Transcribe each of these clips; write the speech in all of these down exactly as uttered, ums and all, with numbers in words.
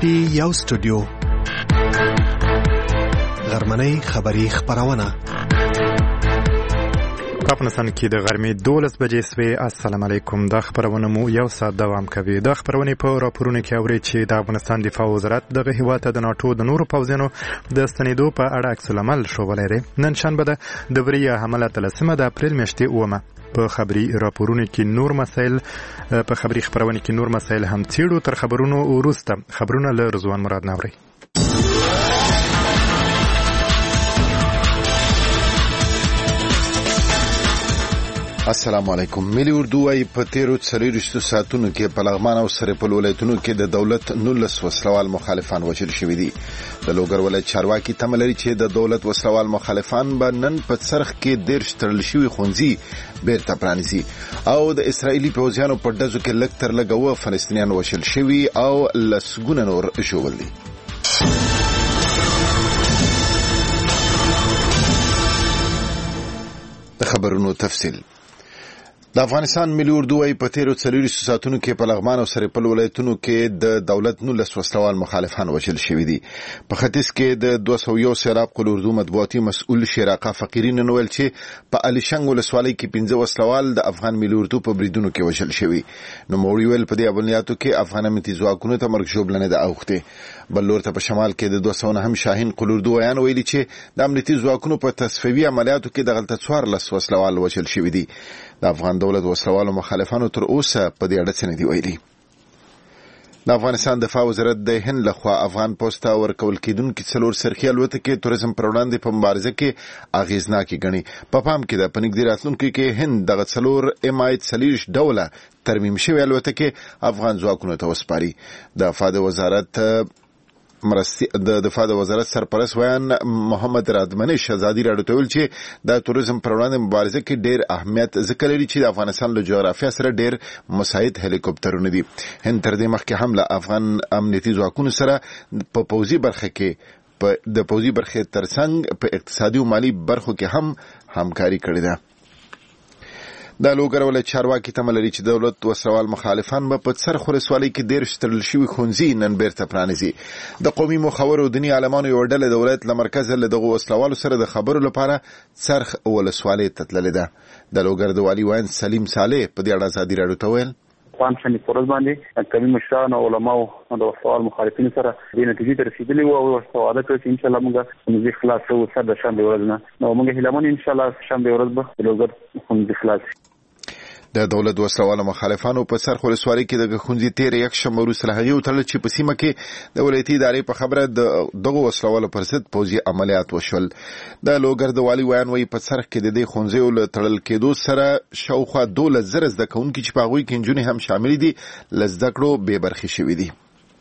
کې یو سټوډیو غرمنۍ خبری خبرونه په افغانستان کې د غرمې دولس بجې سوې. السلام علیکم. دا خبرونه مو یو ساعت دوام کوي. دا خبرونه په راپورونو کې اوري چې د افغانستان دفاع وزارت دغه هیواد ته د ناتو د نورو پوځیانو د ستنېدو په اړه عکس العمل ښودلی دی. نن شنبه ده د بریه حمله اتلسمه د اپریل میاشتې اومه. په خبري راپورونو کې نور مسایل په خبري خبرونه کې نور مسایل هم څیړو. تر خبرونو وروسته خبرونه له رضوان مراد ناوري. السلام علیکم. ملي اردو وايي په تیرو څلوېښتو ساعتونو کې په لغمان او سرپل ولایتونو کې د دولت نولس وسلوال مخالفان وژل شوي دي. د لوګر ولایت چارواکي تمه لري چې د دولت وسلوال مخالفان به نن په څرخ کې دېرش تړل شوي ښوونځي بیرته پرانیزي او د اسرائیلي پوځیانو په ډزو کې لږ تر لږه اووه فلسطینیان وژل شوي او لسګونه نور ژوبل دي. د خبرونو تفصیل. د افغانستان ملي اردو وايي په تیرو څلوېښتو ساعتونو کې په لغمان او سرپل ولایتونو کې د دولت نولس وسلوال مخالفان وژل شوي دي. په ختیځ کې د دوه سوه یو سیلاب قل اردو مطبوعاتي مسؤل شیراقه فقیري نن ویل چې په الیشنګ ولسوالۍ کې پنځه وسلوال د افغان ملي اردو په بریدونو کې وژل شوي. نوموړي ویل په دې عملیاتو کې افغان امنیتي ځواکونو ته مرګ ژوبلنه ده اوښتې. بل لور ته په شمال کې د دوه سوه نهم شاهین قل اردو ویان ویلي چې د امنیتي ځواکونو په تصفیوي عملیاتو کې دغلته څوارلس وسلوال وژل شوي دي. د افغان دولت وسلوالو مخالفانو تر اوسه په دې اړه څه نه دي ویلي. د افغانستان دفاع وزارت د هند لخوا افغان پوځ ته ورکول کېدونکي څلور سرخي الوتکې توریزم پر وړاندې په مبارزه کې اغېزناکې ګڼي. په پام کې ده په نږدې راتلونکي کې هند دغه څلور ایم آی څلېرویشت ډوله ترمیم شوې الوتکې افغان ځواکونو ته وسپاري. د دفاع د وزارت مرستي د دفاع د وزارت سرپرست ویان محمد رادمنش ازادي راډیو ته ویل چې د توریزم پر وړاندې مبارزه کې ډېر اهمیت ذکر لري چې د افغانستان له جغرافیه سره ډېر مساعد هلیکوپټرونه دي. هند تر دې مخکې هم له افغان امنیتي ځواکونو سره په پوځي برخه کې په د پوځي برخې ترڅنګ په اقتصادي او مالي برخو کې هم همکاري کړې ده. د لوګر ولایت چارواکي تمه لري چې دولت وسلوال مخالفان به په څرخ ولسوالۍ کې دېرش تړل شوي ښوونځي نن بیرته پرانیزي. د قومي مخورو او دیني عالمانو یوه ډله د ولایت له مرکزه له دغو وسلوالو سره د خبرو لپاره څرخ ولسوالۍ ته تللې ده. د لوګر د والي ویان سلیم صالح په دې اړه ازادي راډیو ته ویل افغان شنې پروز باندې کمی مشران او علماو د وسلوال مخالفینو سره د نتیجې ته رسیدلي وو او وعده کړې چې ان شاء الله موږ موږ خلاص شو سر د شنبه ورځ نه نو موږ هیله مون ان شاء الله شنبه ورځ به لوګر موږ خلاص. د دولت وسلوال مخالفانو په څرخ ولسوالۍ کې د ښوونځي تیر یک شنبه وروسته له هغې وتړل چې په سیمه کې د ولایتي ادارې په خبره د دغو وسلوالو پر ضد پوځي عملیات وشول. د لوګر د والي ویان وایي په څرخ کې د دې ښوونځیو له تړل کېدو سره شاوخوا دولس زره زده کوونکي چې په هغوی کې نجونې هم شاملې دي له زده کړو بې برخې شوي دي.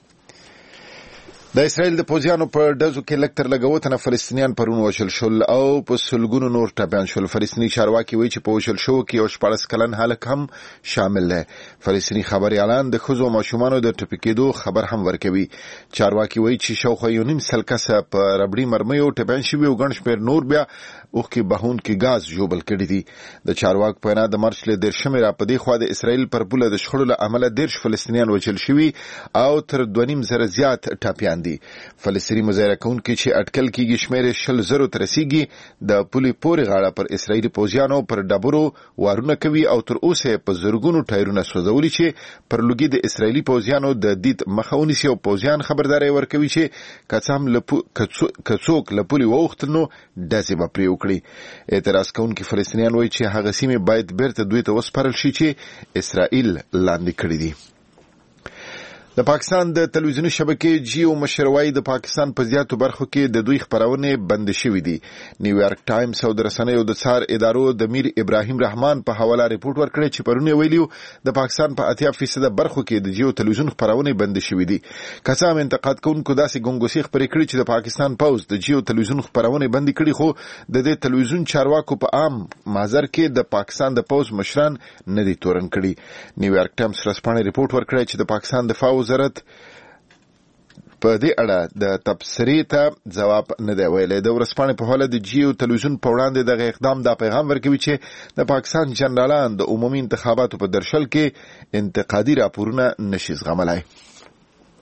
د اسرائیل د پوځیانو په ډزو کې لږ تر لږه اووه تنه فلسطینیان پرون وژل شول او په سلګونو نور ټپیان شول. فلسطیني چارواکي وایي چې په وژل شوو کې یو شپاړس کلن هلک هم شامل دی. فلسطیني خبریالان د ښځو او ماشومانو د ټپي کېدو خبر هم ورکوي. چارواکي وایي چې شاوخوا یو نیم سل کسه په ربړي مرمیو ټپیان شوي او ګڼ شمېر نور بیا اوښکې بهونکي ګاز ژوبل کړي دي. د چارواکو په وینا د مارچ له دېرشمې را په دې خوا د اسرائیل پر پوله د شخړو له امله دېرش فلسطینیان وژل شوي او تر دوه نیم زره زیات ټپیان دي. فلسطیني مظاهره کوونکي چې اټکل کېږي شمېر یې شل زرو ته رسیږي د پولې پورې غاړه پر اسرائیلي پوځیانو پر ډبرو وارونه کوي او تر اوسه یې په زرګونو ټایرونه سوځولي چې پر لوګي د اسرائیلي پوځیانو د دید مخه ونیسي او پوځیان خبرداری ورکوي چې که څوک له پولې واوښتل نو ډزې به پرې وکړي. اعتراض کوونکي فلسطینیان وایي چې هغه سیمې باید بیرته دوی ته وسپارل شي چې اسرائیل لاندې کړي دي. د پاکستان د تلویزیوني شبکې جیو مشر وایي د پاکستان په زیاتو برخو کې د دوی خپرونې بند شوي دي. نیویارک ټایمز او د رسنیو د څار ادارو د میر ابراهیم رحمان په حواله ریپورت ورکړی چې پرون یې ویلي د پاکستان په اتیا فیصده برخو کې د جیو تلویزیون خپرونې بند شوي دي. که څه هم انتقاد کوونکو داسې ګنګوسې خپرې کړي چې د پاکستان پوځ د جیو تلویزیون خپرونې بندې کړي، خو د دې تلویزیون چارواکو په عام محضر کې د پاکستان د پوځ مشران نه دي تورن کړي. نیویارک ټایمز ورځپاڼې ریپورت ورکړی چې د پاکستان دفاع وزارت په دې اړه د تبصرې ته ځواب نه دی ویلی. د ورځپاڼې په حواله د جیو تلویزیون په وړاندې دغه اقدام دا پیغام ورکوي چې د پاکستان جنرالان د عمومي انتخاباتو په درشل کې انتقادي راپورونه نشي زغملی.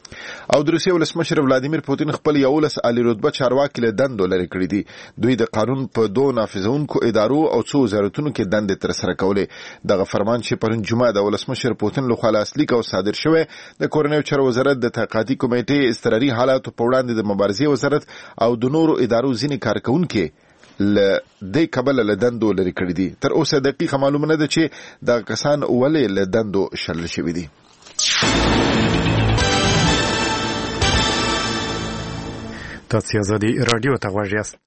او د روسیې ولسمشر ولادیمیر پوتین خپل یولس عالی رتبه چارواکي له دندو لرې کړي دي. دوی د قانون په دوه نافذونکو ادارو او څو وزارتونو کې دندې ترسره کولې. دغه فرمان چې پرون جمعه د ولسمشر پوتین لخوا لاسلیک او صادر شوی د کورنیو چارو وزارت د تحقیقاتي کمیټې اضطراري حالاتو په وړاندې د مبارزې وزارت او د نورو ادارو ځینې کارکونکي له دې کبله له دندو لرې کړي دي. تر اوسه دقیقه معلومه نه ده چې دغه کسان ولې له دندو شړل شوي دي. تاسو آزادي رادیو ته غواړئ یاست.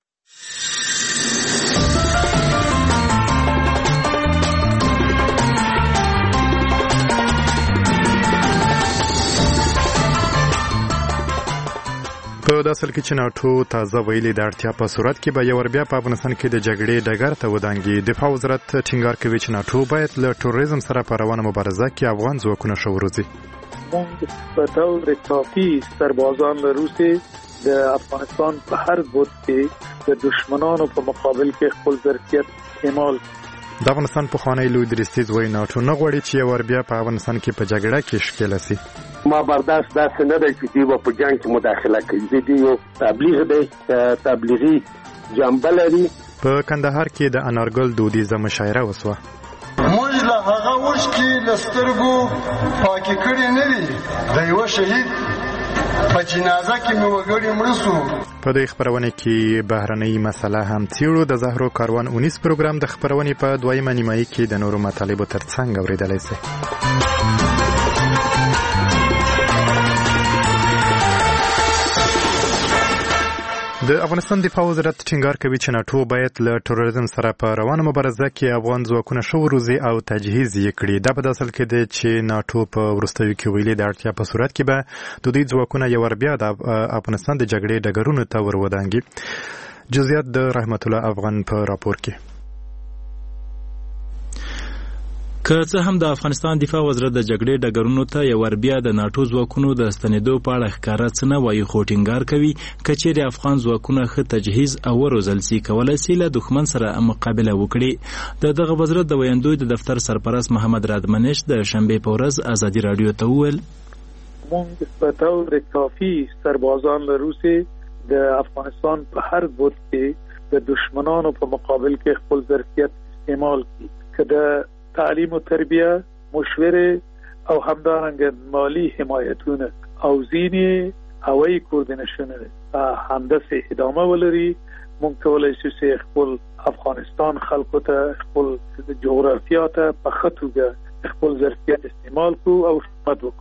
په داسې حال کې چې ناټو تازه ویلي د اړتیا په صورت کې به یو بیا په افغانستان کې د جګړې ډګر ته ودانګي. دفاع وزارت ټینګار کوي چې ناټو باید له تروریزم سره په روانه مبارزه کې افغان ځواکونه ښه وروزي. موږ په طور کافي سربازان لروسي د افغانستان په هر بود کې د دشمنانو په مقابل کې خپل ظرفیت استعمال. د افغانستان پخوانی لوی درستیز وایي ناټو نه غواړي چې یو بیا په افغانستان کې په جګړه کې ښکېل شي. ما برداشت داسې نه دی چې دوی په جنګ کې مداخله کوي. دوی یو تبلیغ دی، تبلیغي جنبه لري. په کندهار کې د انارګل دودیزه مشاعره وسوه. موږ له هغه وشکې له سترګو پاکې کړې نه دي. د یوه شهید په جنازه کې مې وګړي مړه سو. په دې خپرونه کې بهرنۍ مسله هم څیړو. د زهرو کاروان اونیس پروګرام د خپرونې په دویمه نیمایي کې د نورو مطالبو ترڅنګ اورېدلی شئ. د افغانستان دفاع وزارت ټینګار کوي چې ناټو باید له تروریزم سره په روانه مبارزه کې افغان ځواکونه ښه وروزي او تجهیز یې کړي. دا په داسې حال کې دی چې ناټو په وروستیو کې ویلي د اړتیا په صورت کې به د دوی ځواکونه یو بیا د افغانستان د جګړې ډګرونو ته ور ودانګي. جزئیات د رحمت الله افغان په راپور کې. که څه هم د افغانستان دفاع وزارت د جګړې ډګرونو ته یو بیا د ناټو ځواکونو د ستنېدو په اړه ښکاره څه نه وایي، خو ټینګار کوي که چیرې افغان ځواکونه ښه تجهیز او وروزل سي کولی سي له دښمن سره مقابله وکړي. د دغه وزارت د ویاندوی د دفتر سرپرست محمد رادمنش د شنبې په ورځ ازادي راډیو ته وویل موږ په طور کافي سربازان لروسي د افغانستان په هر بود کې د دشمنانو په مقابل کې خپل ظرفیت استعمال کړي. که د تعلیم و تربیه، مشوره او همدارنګه مالی حمایتونه او ځینې هوایي کوردینیشنونه همداسې ادامه ولري. موږ کولی شو چې خپل افغانستان خلکو ته خپل جغرافیا ته په ښه توګه خپل ظرفیت استعمال کړو او خدمت وکړو.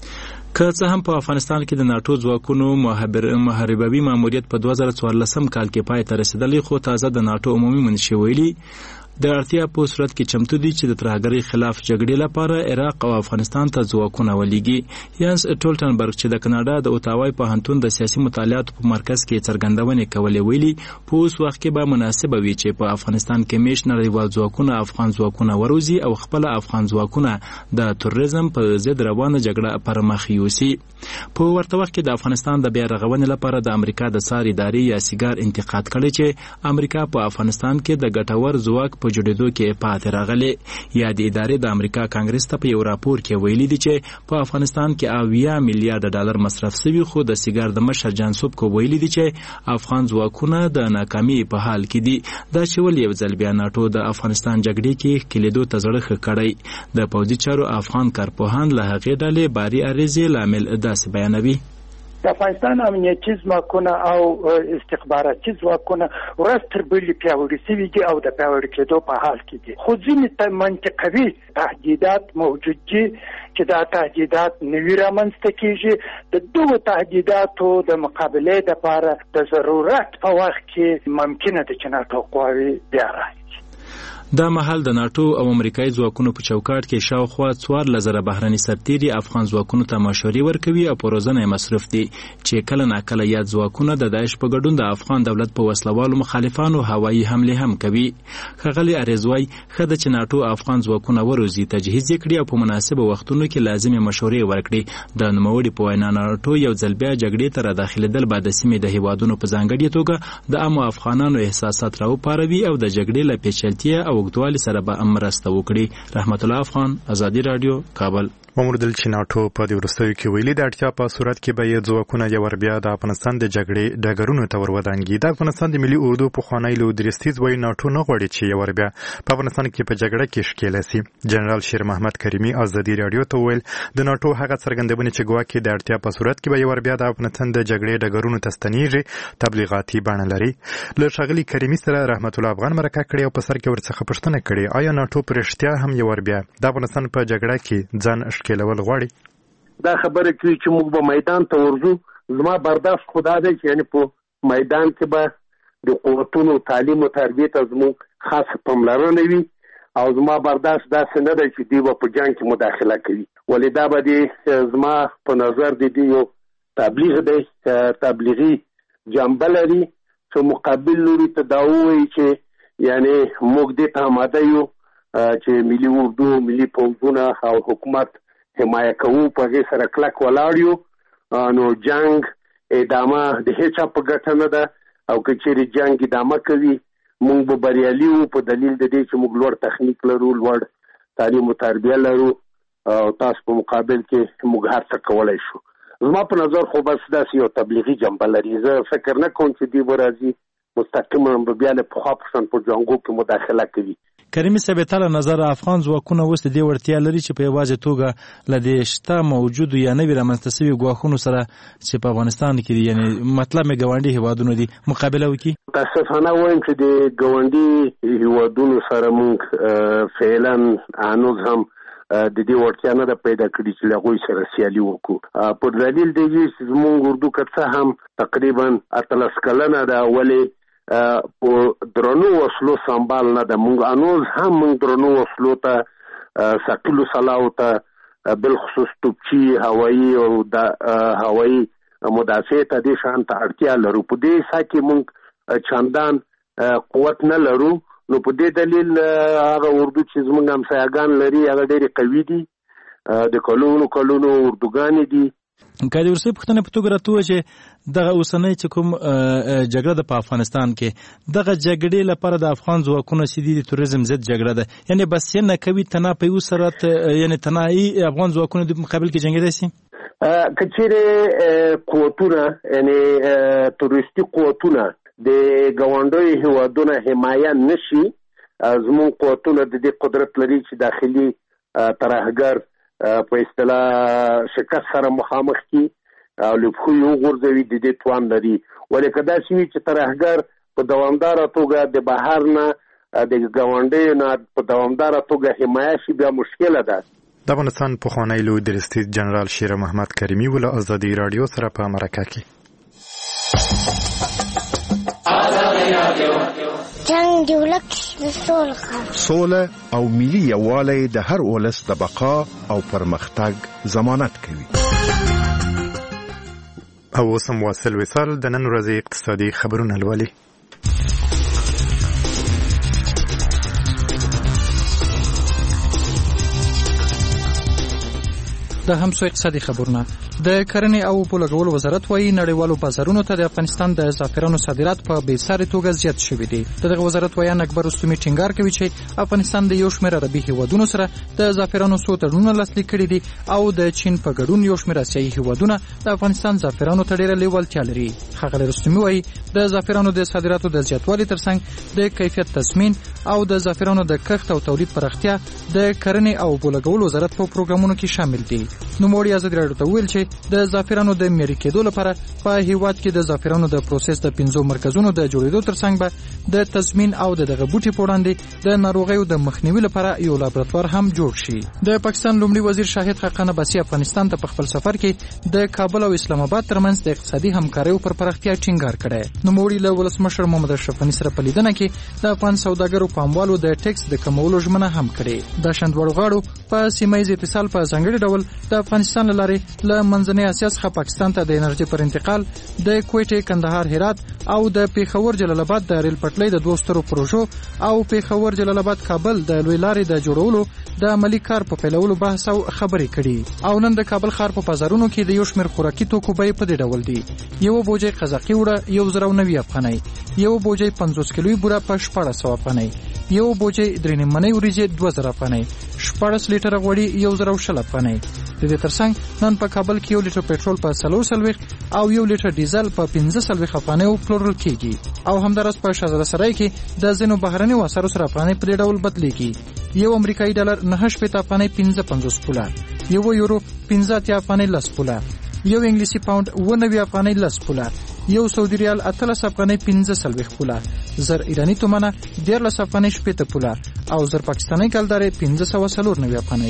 که څه هم په افغانستان کې د ناټو ځواکونو محاربوي ماموریت په دوه زره څوارلسم کال کې پای ته رسېدلی، خو تازه د ناټو عمومي منشي ویلي د اړتیا په صورت کې چمتو دي چې د ترهګرۍ خلاف جګړې لپاره عراق او افغانستان ته ځواکونه ولېږي. یانس ټولټنبرګ چې د کاناډا د اوتاوای پوهنتون د سیاسي مطالعاتو په مرکز کې څرګندونې کولې ویلي په اوس وخت کې به مناسبه وي چې په افغانستان کې میش نړیوال ځواکونه افغان ځواکونه وروزي او خپل افغان ځواکونه د تروریزم په ضد روانه جګړه پر مخ یوسي. په ورته وخت کې د افغانستان د بیا رغونې لپاره د امریکا د سار ادارې یا سیګار انتقاد کړی چې امریکا په افغانستان کې د ګټور ځواک په جوړېدو کې پاتې راغلي. یا د ادارې د امریکا کانګرس ته په یو راپور کې ویلي دي چې په افغانستان کې اویا میلیارډ ډالر مصرف شوي، خو د سیګار د مشر جانسوب کو ویلي دي چې افغان ځواکونه د ناکامۍ په حال کې دي. دا چې ول یو ځل بیا ناټو د افغانستان جګړې کې کلیدو ته زړه ښه کړی. د پوځي چارو افغان کارپوهان له هغې ډلې باري اریزې لامل داسې بیانوي. د افغانستان امنیتي ځواکونه او استخباراتي ځواکونه ورځ تر بلې پیاوړي شوي دي او د پیاوړي کېدو په حال کې دي، خو ځینې منطقوي تهدیدات موجود دي چې دا تهدیدات نوي رامنځته کېږي. د دغو تهدیداتو د مقابلې لپاره د ضرورت په وخت کې ممکنه ده چې ناټو قواوې بیا راځي. دا مهال د ناټو او امریکایي ځواکونو په چوکاټ کې شاوخوا څوارلس زره بهرني سرتیري افغان ځواکونو ته مشورې ورکوي او په روزنه یې مصروف دي چې کله ناکله یاد ځواکونه د داعش په ګډون د افغان دولت په وسلوالو مخالفانو هوایي حملې هم کوي. ښاغلي اریزوی ښه ده چې ناټو افغان ځواکونه وروزي، تجهیز یې کړي او په مناسبو وختونو کې لازمې مشورې ورکړي. د نوموړي په وینا ناټو یو ځل بیا جګړې ته راداخلېدل به د سیمې د هیوادونو په ځانګړې توګه د عامو افغانانو احساسات راوپاروي او د جګړې له پیچلتیا او اوږدوالي سره به مرسته وکړي. رحمت الله افغان، ازادي راډیو، کابل. ومردل چې ناټو په دې وروستیو کې ویلي د اړتیا په صورت کې به یې ځواکونه یو ور بیا د افغانستان د جګړې ډګرونو ته ورودانګي. د افغانستان د ملي اردو پخوانی لو درستیز وایي ناټو نه غواړي چې یو ور بیا په افغانستان کې په جګړه کې ښکېل شي. جنرال شیر محمد کریمي ازادي رادیو ته ویل د ناټو هغه څرګندونه چې ګواکې د اړتیا په صورت کې به یو ور بیا د افغانستان د جګړې ډګرونو ته ستنیږي تبلیغاتي بڼه لري. له ښاغلي کریمي سره رحمت الله افغان مرکه کړې او په سر کې ورڅخه پوښتنه کړې آیا ناټو پر رښتیا هم یو ور بیا د افغانستان په جګړه کې ځان ښکېلول غواړي؟ دا خبره کوي چې موږ به میدان ته ورځو. زما برداشت خدا دی چې یعنی په میدان کې به د قوتونو تعلیم او تربیې ته زموږ خاصه پاملرنه وي او زما برداشت داسې نه دی چې دوی به په جنګ کې مداخله کوي. ولې دا به د زما په نظر د دې یو تبلیغ دی تبلیغي جنبه لري چې مقابل لوري ته دا ووایي چې یعنی موږ دې ته آماده یو چې ملي اردو ملي پوځونه او حکومت حمایه کوو په هغې سره کلک ولاړ یو. نو جنګ ادامه د هیچا په ګټه نه ده او که چیرې جنګ ادامه کوي موږ به بریالي وو په دلیل د دې چې موږ لوړ تخنیک لرو لوړ تعلیم او تربیه لرو او تاسو په مقابل کې موږ هر څه کولی شو. زما په نظر خو بس داسې یو تبلیغي جنبه لري. زه فکر نه کوم چې دوی به راځي مستقیما به بیا له پخوا په شان په جنګو کې مداخله کوي. کریمي صاحب تعالی نظر افغان ځواکونه اوس د دې وړتیا لري چې په یوازې توګه له دې شته موجودو یا نوي رامنځته شوي ګواښونو سره چې په افغانستان کې دي یعنی مطلب مې ګاونډي هیوادونو دي مقابله وکړي؟ متاسفانه وایم چې د ګاونډي هیوادونو سره موږ فعلا هنوز هم د دې وړتیا نه ده پیدا کړې چې له هغوی سره سیالي وکړو. په دلیل دی چې زموږ اردو که څه هم تقریبا اتلس کلنه ده ولې په درنو وسلو سنبال نه ده. موږ انوز هم موږ درنو وسلو ته ثقیلو سلاحو ته بالخصوص توپچي هوایي او د هوایي مدافع ته دې شان ته اړتیا لرو. په دې سا کې موږ چندان قوت نه لرو. نو په دې دلیل هغه اردو چې زموږ همسایه‌ګان لري هغه ډېرې قوي دي د کلونو کلونو اردوګانې دي. که د ورسې پوښتنه په توګه راته ووایه چې دغه اوسنۍ چې کوم جګړه ده په افغانستان کې دغه جګړې لپاره د افغان ځواکونو چې دي د توریزم ضد جګړه ده یعنې بسنه کوي تنها په یو صورت یعنې تنهایي افغان ځواکونو د مقابل کې جنګېدی شي؟ که چیرې قوتونه یعنې توریستي قوتونه د ګاونډیو هیوادونه حمایه نشي زموږ قوتونه د دې قدرت لري چې داخلي ترهګر په اصطلاح شکست سره مخامخ کی او لپخو یو غورځوي د دې توان لري. ولې که داسې وي چې ترهګر په دوامداره توګه د بهر نه د ګاونډیو نه په دوامداره توګه حمایه شي بیا مشکله ده. د افغانستان پخوانی لوی درستیز جنرال شیر محمد کریمي ول ازادي رادیو سره په مرکه کې جنگ دی ولک د سولغه سوله او ملي یووالی د هر ولس د بقا او پرمختګ ضمانت کوي. او سم واصل وصال د نن ورځې اقتصادي خبرونه لولي. د همسو اقتصادي خبرونه د کرنې او اوبو لګولو وزارت وایي نړیوالو بازارونو ته د افغانستان د زعفرانو صادرات په بې ساري توګه زیات شوي دي. د دغه وزارت ویان اکبر رستمي ټینګار کوي چې افغانستان د یو شمېر عربي هیوادونو سره د زعفرانو څو تړونونه لاسلیک کړي دي او د چین په ګډون یو شمېر اسیایي هیوادونه د افغانستان زعفرانو ته ډېره لیوالتیا لري. ښاغلی رستمي وایي د زعفرانو د صادراتو د زیاتوالي ترڅنګ د کیفیت تضمین او د زعفرانو د کښت او تولید پراختیا د کرنې او اوبو لګولو وزارت په پروګرامونو کې شامل دي. نوموړي ازادي راډیو ته وویل چې د زعفرانو د معیاري کېدو لپاره په هیواد کې د زعفرانو د پروسس د پنځو مرکزونو د جوړېدو ترڅنګ به د تضمین او د دغه بوټي په وړاندې د ناروغیو د مخنیوي لپاره یو لابراتوار هم جوړ شي. د پاکستان لومړي وزیر شاهد خاقان عباسي افغانستان ته په خپل سفر کې د کابل او اسلام آباد ترمنځ د اقتصادي همکاریو پر پراختیا ټینګار کړی. نوموړي له ولسمشر محمد اشرف غني سره په لیدنه کې د افغان سوداګرو پاموالو د ټیکس د کمولو ژمنه هم کړې. د شندوړو غاړو په سیمه ییز اتصال په ځانګړي ډول د افغانستان له لارې له منځنۍ اسیا څخه پاکستان ته د انرژي پر انتقال د کویټې کندهار هرات او د پیښور جلال آباد د ریل پټلۍ د دوه سترو پروژو او پیښور جلال آباد کابل د لوی لارې د جوړولو د عملی کار په پیلولو بحث او خبرې کړي. او نن د کابل ښار په بازارونو کې د یو شمېر خوراکي توکو بیې په دې ډول دي: یو بوجۍ قزاقي وړه یو زر او نوي افغانۍ، یو بوجۍ پنځوس کیلویي بوره په شپاړس سوه افغانۍ، یو بوجۍ درې نیممنۍ وریجې دوه زره افغانۍ، شپاړس لیټره غوړي یو زر او شل افغانۍ، د دې ترڅنګ نن په کابل کې یو لیټر پټرول په څلور څلوېښت او یو لیټر ډیزل په پنځه څلوېښت افغانیو پلورل کیږي او همدارس په شهزاده سرای کې د ځینو بهرنیو اسعارو سره افغانۍ په دې ډول بدلېږي. یو امریکایي ډالر نهه شپېته افغانۍ پنځه پنځوس پوله، یو یورو پنځه اتیا افغانۍ لس پوله، یو انګلیسي پاوند اوه نوي افغانۍ لس پوله، یو سعودي ریال اتلس افغانۍ پنځه څلوېښت پوله، زر ایراني تومنه دیارلس افغانۍ شپېته پوله او زر پاکستاني کلدارې پنځه سوه څلور نوي افغانۍ.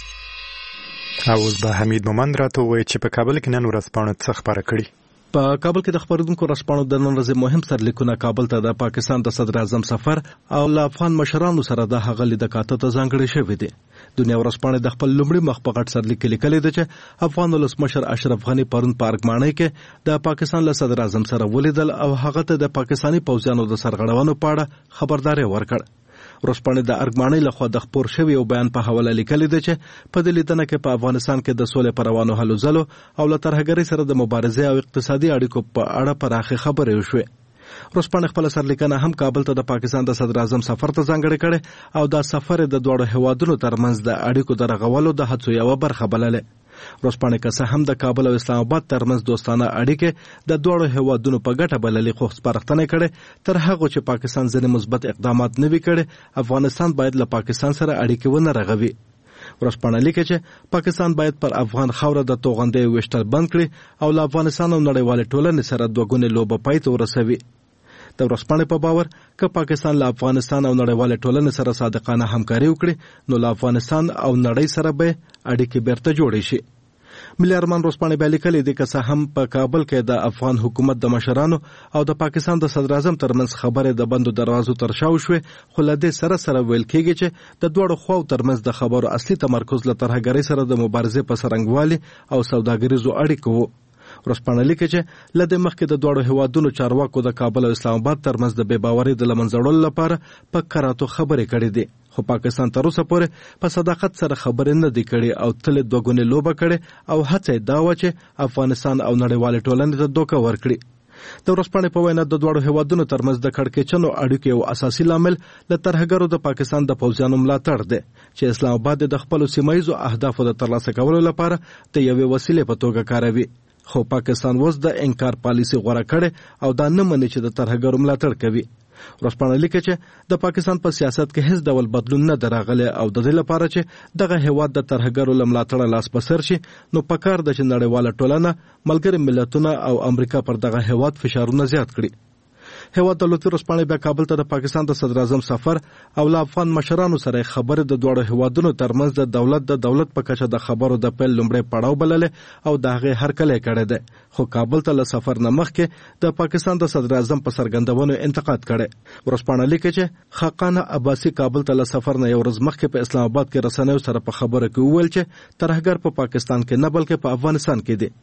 اوس به حمید مومند راته ووایي چې په کابل کې نن ورځپاڼه څه خپاره کړي. په کابل کې د خبرونکو رسپانو د نن ورځې مهم سرلیکونه کابل ته د پاکستان د صدر اعظم سفر او له افغان مشرانو سره د هغه لیدکاته ته ځانګړي شوی دی. دنیا ورځپاڼه د خپل لومړي مخ په غټ سرلیک کې لیکلي ده چې افغان ولسمشر اشرف غني پرون په ارګمانۍ کې د پاکستان له صدر اعظم سره ولیدل او هغه ته د پاکستاني پوځیانو د سرغړونو په اړه خبرداري ورکړ. ورځپاڼه د ارګمانۍ لخوا د خپور شوی او بیان په حواله لیکلي ده چې په دې لیدنه کې په افغانستان کې د سولې پر روانو هلو ځلو او له ترهګرۍ سره د مبارزې او اقتصادي اړیکو په اړه پراخه خبرې وشوې. ورځپاڼه خپل سرلیکنه هم کابل ته د پاکستان د صدر اعظم سفر ته ځانګړې کړې او دا سفر د دوړو هیوادونو ترمنځ د اړیکو د رغولو د هڅو یوه برخه بلله. ورځپاڼه که څه هم د کابل او اسلام آباد ترمنځ دوستانه اړیکې د دوړو هیوادونو په ګټه بللې خو سپارښتنه کړې تر هغه چې پاکستان ځینې مثبت اقدامات نه وي کړي افغانستان باید له پاکستان سره اړیکې ونه رغوي. ورځپاڼه لیکي چې پاکستان باید پر افغان خاوره د توغندیو ویشتل بند کړي او له افغانستان او نړیوالې ټولنې سره دوه ګونې لوبه پای ته ورسوي. د ورځپاڼې په باور که پاکستان له افغانستان او نړیوالې ټولنې سره صادقانه همکاري وکړي نو له افغانستان او نړۍ سره به اړیکې بیرته جوړې شي. ملي ارمان ورځپاڼه بیا لیکلي دي که څه هم په کابل کې د افغان حکومت د مشرانو او د پاکستان د صدر اعظم ترمنځ خبرې د بندو دروازو تر شا وشوې خو له دې سره سره ویل کېږي چې د دواړو خواو ترمنځ د خبرو اصلي تمرکز له ترهګرۍ سره د مبارزې په څرنګوالي او سوداګریزو اړیکو و. ورځپاڼه لیکي چې له دې مخکې د دواړو هیوادونو چارواکو د کابل او اسلام آباد ترمنځ د بې باورۍ د له منځه وړلو لپاره په کراتو خبرې کړې دي خو پاکستان تر اوسه پورې په صداقت سره خبرې نه دي کړې او تل دوه ګونې لوبه کړې او هڅه یې دا وه چې افغانستان او نړیوالې ټولنې ته دوکه ورکړي. د ورځپاڼې په وینا د دواړو هیوادونو ترمنځ د کړکېچنو اړیکو یو اساسي لامل له ترهګرو د پاکستان د پوځیانو ملاتړ دی چې اسلام آباد د خپلو سیمه ییزو اهدافو د ترلاسه کولو لپاره د یوې وسیلې په توګه کاروي. خو پاکستان اوس د انکار پالیسي غوره کړې او دا نه مني چې د ترهګرو ملاتړ کوي. ورځپاڼه لیکي چې د پاکستان په سیاست کې هیڅ ډول بدلون نه دی راغلی او د دې لپاره چې دغه هیواد د ترهګرو له ملاتړه لاس په سر شي نو پکار ده چې نړیواله ټولنه ملګري ملتونه او امریکا پر دغه هیواد فشارونه زیات کړي. هیواد دولتي ورځپاڼه بیا کابل ته د پاکستان د صدر اعظم سفر او له افغان مشرانو سره خبرې د دواړو هیوادونو ترمنځ د دولت د دولت په کچه د خبرو د پیل لومړی پړاو بللې او د هغې هرکلی کړی دی خو کابل ته له سفر نه مخکې د پاکستان د صدر اعظم په څرګندونو انتقاد کړی. ورځپاڼه لیکي چې خاقان عباسي کابل ته له سفر نه یو ورځ مخکې په اسلام آباد کې رسنیو سره په خبره کې وویل چې ترهګر په پاکستان کې نه بلکې په افغانستان کې دی.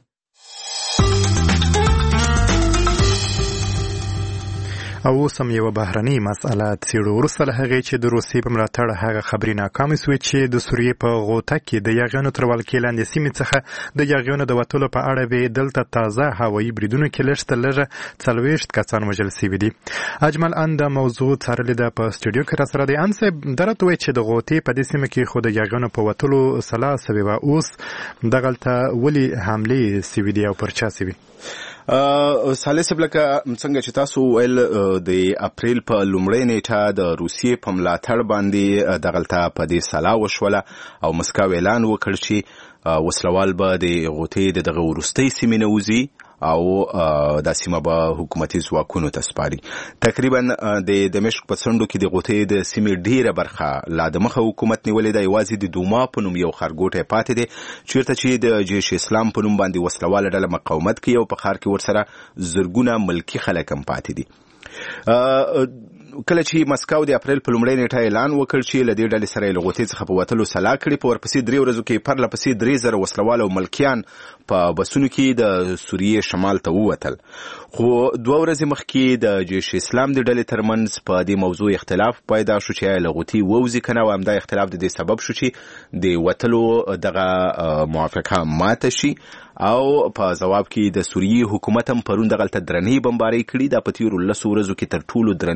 او اوس هم یوه بهرنۍ مسأله څېړو. وروسته له هغې چې د روسیې په ملاتړ هغه خبرې ناکامې سوې چې د سوریې په غوطه کې د یاغیانو تر ولکې لاندې سیمې څخه د یاغیانو د وتلو په اړه به دلته تازه هوایي بریدونو کې لږ تر لږه څلوېښت کسان وژل سوي دي. اجمل ان د موضوع څارلې ده په سټوډیو کې راسره دی. ان صاحب دا راته وایي چې د غوطې په دې سیمه کې خو د یاغیانو په وتلو سلا سوې وه، اوس دغلته ولې حملې سوي دي او پر چا سوي؟ سالس بلکه څنګه چې تاسو ویل د اپریل په لومړۍ نیټه د روسیې په ملاتړ باندې دغلته په دې سلا وشوله او مسکو اعلان وکړ چې وسلوال به د غوطې د دغه وروستۍ سیمې نه وځي او دا سیمه به حکومتي ځواکونو ته سپاري. تقریبا د دمشق په څنډو کې د غوطې د سیمې ډیره برخه لا د مخه حکومت نیولې ده. یوازې د دوما په نوم یو ښارګوټی پاتې دی چیرته چې د جیش اسلام په نوم باندې وسلواله ډله مقاومت کوي او په ښار کې ورسره زرګونه ملکي خلک هم پاتې دي. کله چې مسکو د اپریل په لومړۍ نیټه اعلان وکړ چې له دې ډلې سره یې له غوطې څخه په وتلو سلا کړې، په ورپسې درې ورځو کې پرله پسې درې زره وسلوال او ملکیان په بسونو کې د سوریې شمال ته ووتل. خو دوه ورځې مخکې د جیش اسلام د ډلې ترمنځ په دې موضوع اختلاف پیدا شو چې له غوطې ووځي که نه، او همدا اختلاف د دې سبب شو چې د وتلو دغه موافقه ماته شي او په جواب کې د سوریې حکومت هم پرون دغلته درنې بمبارۍ کړي. دا په تیرو لسو ورځو کې تر ټولو درنې بمبارۍ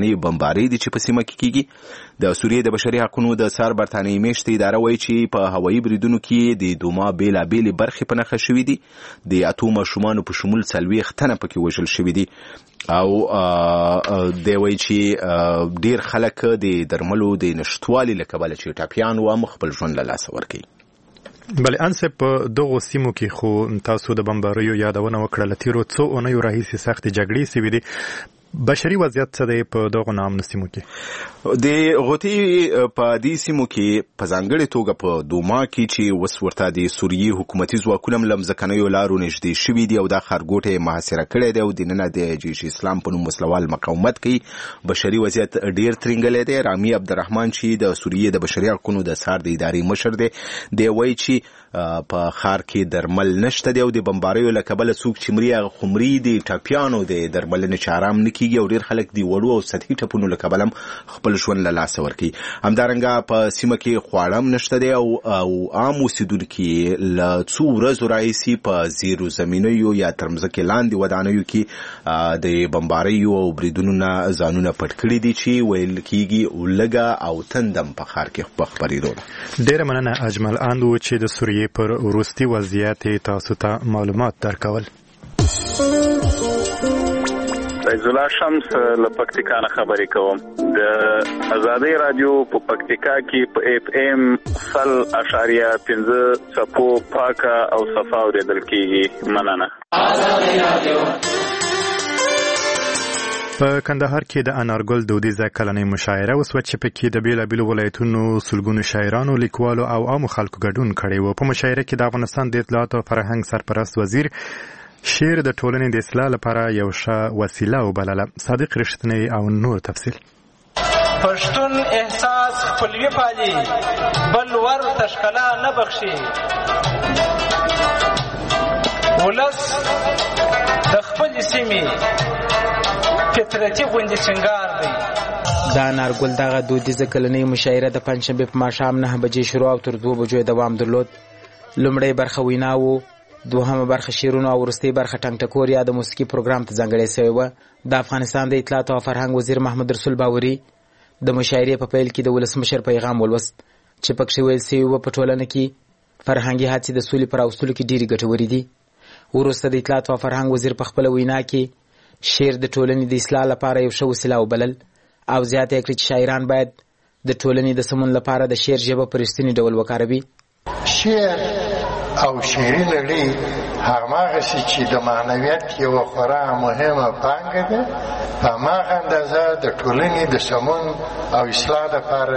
بمبارۍ دي چې په سیمه کې کیږي د سوریې د بشري حقوقو د څار برتانیې میشتې اداره وایي چې په هوایي بریدونو کې د دوما بېلابېلې برخې په نښه شوي دي د اتو ماشومانو په شمول څلوېښت تنه پکې وژل شوي دي او دی وایي چې ډېر خلک د درملو د نشتوالي له کبله چې ټپیان و هم خپل ژوند له لاسه ورکوي. بلې انسه په دغو سیمو کې خو تاسو د بمباریو یادونه وکړه. له تیرو څو اونیو راهیسې سختې جګړې سوي دي. بشري وضعیت څه دی په دغو ناامنو سیمو کې؟ د غوټۍ په دې سیمو کې په ځانګړې توګه په دوما کې چې اوس ورته د سوریې حکومتي ځواکونه هم له مځکنیو لارو نږدې شوي دي او دا ښارګوټی یې محاصره کړی دی او دننه د جیش اسلام په نوم وسلوال مقاومت کوي. بشري وضعیت ډېر ترینګلی دی. رامي عبدالرحمن چې د سوریې د بشري حقونو د څار د ادارې مشر دی دی وایي چې په ښار کې درمل نشته دی او د بمباریو له کبله څوک چې مري هغه خو مري د ټپیانو د درملنې چې ارام نه کیږي او ډېر خلک د وړو او سطحي ټپونو له کبله هم خپل ژوند له لاسه ورکوي. همدارنګه په سیمه کې خواړه هم نشته دی او عام اوسېدونکي له څو ورځو راهیسې په زیرو زمینیو یا تر مځکې لاندې ودانیو کې د بمباریو او بریدونو نه ځانونه پټ کړي دي چې ویل کېږي لږه او تندم په ښار کې په خپرېدو ده. ډېره مننه اجمل اندو چې د سوریې پر وروستي وضعیت تاسو ته معلومات درکول. فیض الله شمس له پکتیکا نه خبرې کوم. د آزادۍ رادیو په پکتیکا کې په اف ام سل اشاریه پنځه څپو پاکه او صفا اورېدل کېږي. مننه. آزادۍ رادیو. په کندهار کې د انارګل دودیزه کلنۍ مشاعره وسوه چې پکې د بېلابېلو ولایتونو سلګونو شاعرانو، لیکوالو او عامو خلکو ګډون کړی و. په مشاعره کې د افغانستان د اطلاعات او فرهنګ سرپرست وزیر شعر د ټولنې د اصلاح لپاره یو ښه وسیله وبلله. صادق رښتینی او نور تفصیل. پښتون احساس خپلوي پالي، بل ور تشکلا نه بخشي. ولس د خپل سیمې فطرتي غوندې سنگار دی. دا انارګل دغه دودیزه کلنۍ مشاعره د پنجشنبې په ماښام نه بجې شروع او تر دوه بجو دوام درلود. لومړی برخه وینا و، دوهمه برخه شعرونه او وروستۍ برخه ټنګ ټکور یا د موسیقي پروګرام ته ځانګړې شوې وه. د افغانستان د اطلاعات او فرهنګ وزیر محمد رسول باوري د مشاعرې په پیل کې د ولسمشر پیغام ولوست چې پکښې ویل شوي وه په ټولنه کې فرهنګي هڅې د سولې پر راوستلو کې ډېرې ګټورې دي. وروسته د اطلاعات او فرهنګ وزیر په خپله وینا کې شعر د ټولنې د اصلاح لپاره یو ښه وسیله وبلل او زیاته یې کړې چې شاعران باید د ټولنې د سمون لپاره د شعر ژبه په رښتیني ډول وکاروي. شعر او شعري نړۍ هماغسې چې د معنویت یوه خورا مهمه پانګه ده، په هماغه اندازه د ټولنې د سمون او اصلاح لپاره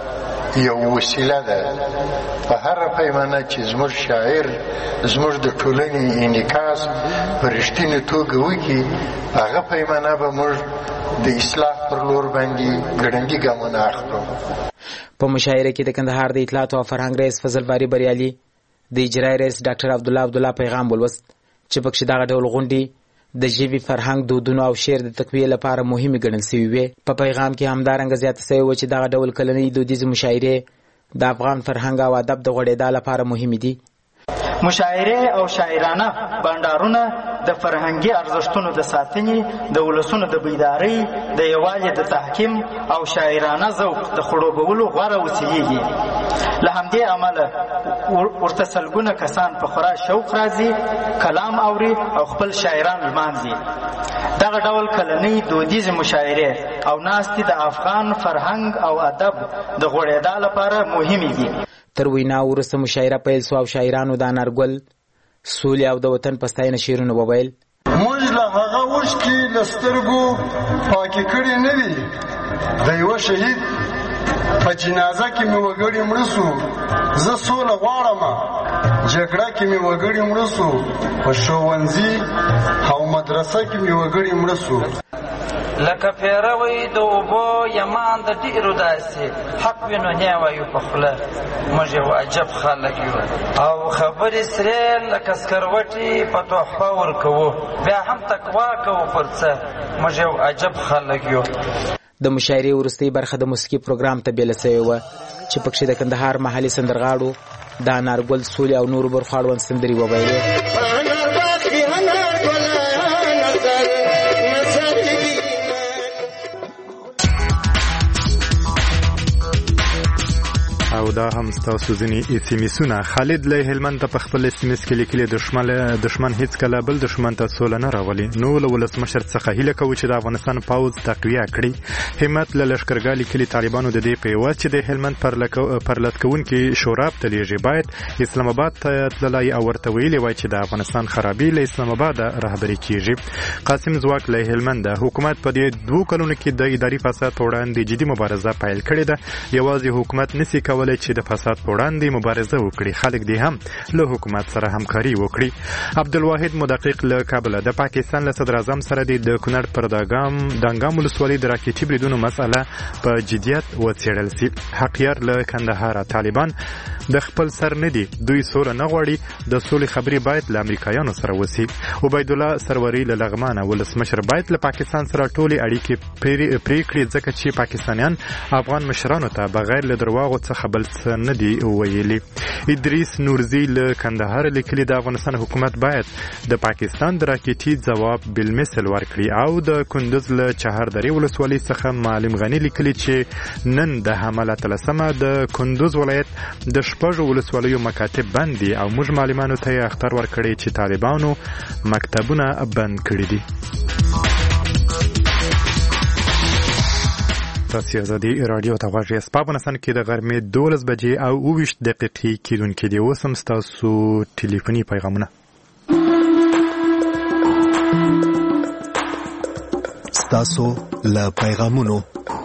یو وسیله ده. په هره پیمانه چې زموږ شاعر زموږ د ټولنې انعکاس په رښتینې توګه وکړي، هغه پیمانه به موږ د اصلاح پر لور باندې ګړندي ګامونه اخلو. په مشاعره کې د کندهار د اطلاعات او فرهنګ رئیس فضل باری بریالي، د اجرایي رئیس ډاکټر عبدالله عبدالله پیغام ولوست چې پکښې دغه ډول غونډې د ژبې، فرهنګ، دودونو او شعر د تقویې لپاره مهمې ګڼل سوي وې. په پیغام کې همدارنګه زیاته سوې وه چې دغه ډول کلنۍ دودیزې مشاعرې د افغان فرهنګ او ادب د غوړېدا لپاره مهمې دي. مشاعرې او شاعرانه بنډارونه د فرهنګي ارزښتونو د ساتنې، د ولسونو د بیدارۍ، د یووالي د تحکیم او شاعرانه ذوق د خړوبولو غوره وسیلې دي. له همدې امله ورته سلګونه کسان په خورا شوق راځي، کلام اوري او خپل شاعران لمانځي. دغه ډول کلنۍ دودیزې مشاعرې او ناستې د افغان فرهنګ او ادب د غوړېدا لپاره مهمې دي. تر وینا وروسته مشاعره پیل سوه او شاعرانو د انارګل، سولې او د وطن په ستاینه شعرونه وویل. موږ له هغه اوښکې له سترګو پاکې کړې نه وي. د یوه شهید په جنازه کې مې وګړي مړه سو، زه سوله غواړم. جګړه کې مې وګړي مړه سو، په ښوونځي او مدرسه کې مې وګړي مړه سو. لکه پیروی د اوبو یمان د ډیرو داسې حق وینو نه وایو په خوله، موږ یو عجب خلک یو او خبرې سرې لکه سکروټې په تحفه ورکوو، بیا هم تقوا کوو پر څه، موږ یو عجب خلک یو. د مشاعرې وروستۍ برخه د موسیقي پروګرام ته بیله سوې وه چې پکښې د کندهار محلي سندرغاړو د انارګل، سولې او نورو برخو اړوند سندرې وویلې. دا هم ستاسو ځینې اس ام اسونه. خالد له هلمند ته په خپل اس ام اس کې لیکلي دشمن دشمن هیڅ کله بل دشمن ته سوله نه راولي. نو له ولسمشر څخه هیله کوو چې د افغانستان پوځ تقویه کړي. همت له لښکرګاه لیکلي طالبانو د دې په عوض چې د هلمند پرلت کوونکي شوراب ته لیږي باید اسلام آباد ته تللی او ورته ویلي وای چې د افغانستان خرابي له اسلام آباد رهبري کیږي. قاسم زواک له هلمند حکومت په دې دوه کلونو کې د اداري فساد په وړاندې جدي مبارزه پیل کړې ده. یوازې حکومت نسی کولای چې د فساد په وړاندې مبارزه وکړي. خلک دې هم له حکومت سره همکاري وکړي. عبدالواحد مدقق له کابل د پاکستان له صدر اعظم سره د کونړ پر داګام دانګام ولسوالۍ د راکټي بریدونو مسأله په جدیت وڅېړل سي. حقیار له کندهار طالبان د خپل سر نه دي، دوی سوله نه غواړي، د سولې خبرې باید له امریکایانو سره وسی. عبید الله سروري له لغمانه ولسمشر باید له پاکستان سره ټولې اړیکې پرې کړي ځکه چې پاکستانیان افغان مشرانو ته بغیر له درواغو څخه بل څه نه دي ویلي. ادریس نورزی له کندهار لیکلي د افغانستان حکومت باید د پاکستان د راکټي ځواب بالمثل ورکړي. او د کندوز له چهاردرې ولسوالۍ څخه معلم غني لیکلي چې نن د حمله تلسمه د کندوز ولایت د شپږو ولسوالیو مکاتب بند دي او موږ معلمانو ته یې اخطار ورکړی چې طالبانو مکتبونه بند کړي دي. تاسو ازادي رادیو ته غواړئ چې په افغانستان کې د غرمې دولس بجې او اوویشت دقیقې کېدونکې دي. اوس هم ستاسو ټلیفوني پیغامونه. ستاسو له پیغامونو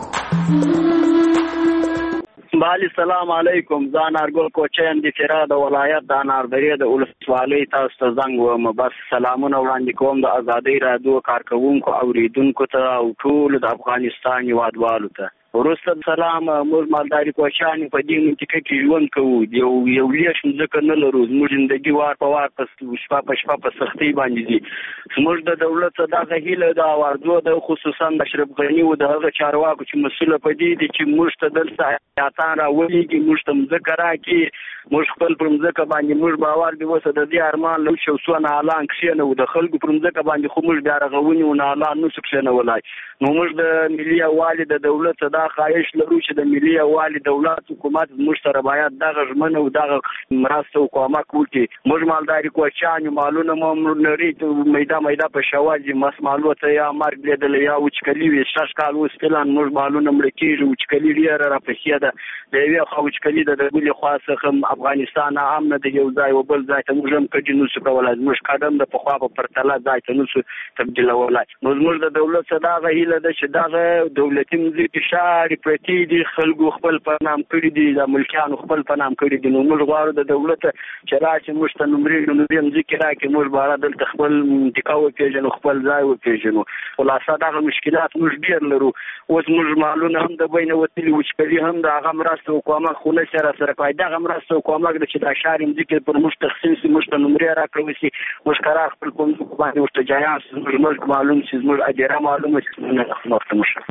بالی سلام علیکم. زه انارګل کوچین د فراه د ولایت د اناربرې د ولسوالۍ تاسو ته زنګ وم. بس سلامونه وړاندې کوم د ازادۍ رادیو کارکوونکو اوریدونکو ته او ټول د افغانستان هیوادوالو ته. وروسته سلام. موږ مالداري کوچیان په دې منطقه کې ژوند کوو، یو یو لیش ځکه نه لرو، زموږ زندګي وار په وار په شپه په شپه په سختۍ باندې دي. زموږ د دولت دغه هیله د آوارزو د خصوصا د اشرف غني او د هغه چارواکو چې مسؤله په دې دي چې موږ ته دلته حیاتان راولېږي، موږ ته مځکه راکړي، موږ خپل پر مځکه باندې موږ باور دی اوسه د دې ارمان له شو سونه اعلان کښینه او د خلکو پر مځکه باندې خو موږ بیا رغونی او اعلان نو کښینه ولای. نو موږ د ملي اوالي د دولت دا خواهش لرو چې د ملي اوالي دولت حکومت موږ سره باید دغه ژمنه او دغه مرسته او کومک وکړي. موږ مالداري کوچیان مالونه مو نری میدا میدا په شواجی مس مالوته یا مرګ لیدل یا وچکلی وي شش کال اوس پلان موږ مالونه مړ کیږي وچکلی لري را پخې ده د یو خو وچکلی د بل خاصه افغانستان امن د یو ځای او بل ځای ته موږ هم کډی نو څه کولای موږ قدم د پخوا په پرتله ځای ته نو څه تبدیل ولای. نو موږ د دولت صداغه هیله د شداغه دولتي مزي شاري پرتی دي خلکو خپل په نام کړی دي د ملکیانو خپل په نام کړی دي. نو موږ غواړو د دولت چې راشي موږ ته نمرې نو دې مزي راکې موږ بار دلته خپل منطقه پیژنو خپل ځای او پیژنو. خلاصه دغه مشکلات موږ ډیر لرو. اوس موږ معلومه هم د بینه وتلی وچکلی هم د هغه مرسته حکومت خو نه سره سره کوي. دغه مرسته حکومت د چې د شاري مزي پر موږ تخصیص موږ ته نمرې راکړو شي موږ قرار خپل کوم باندې ورته جایان موږ معلوم شي موږ اجره معلومه شي نه وخت مشه.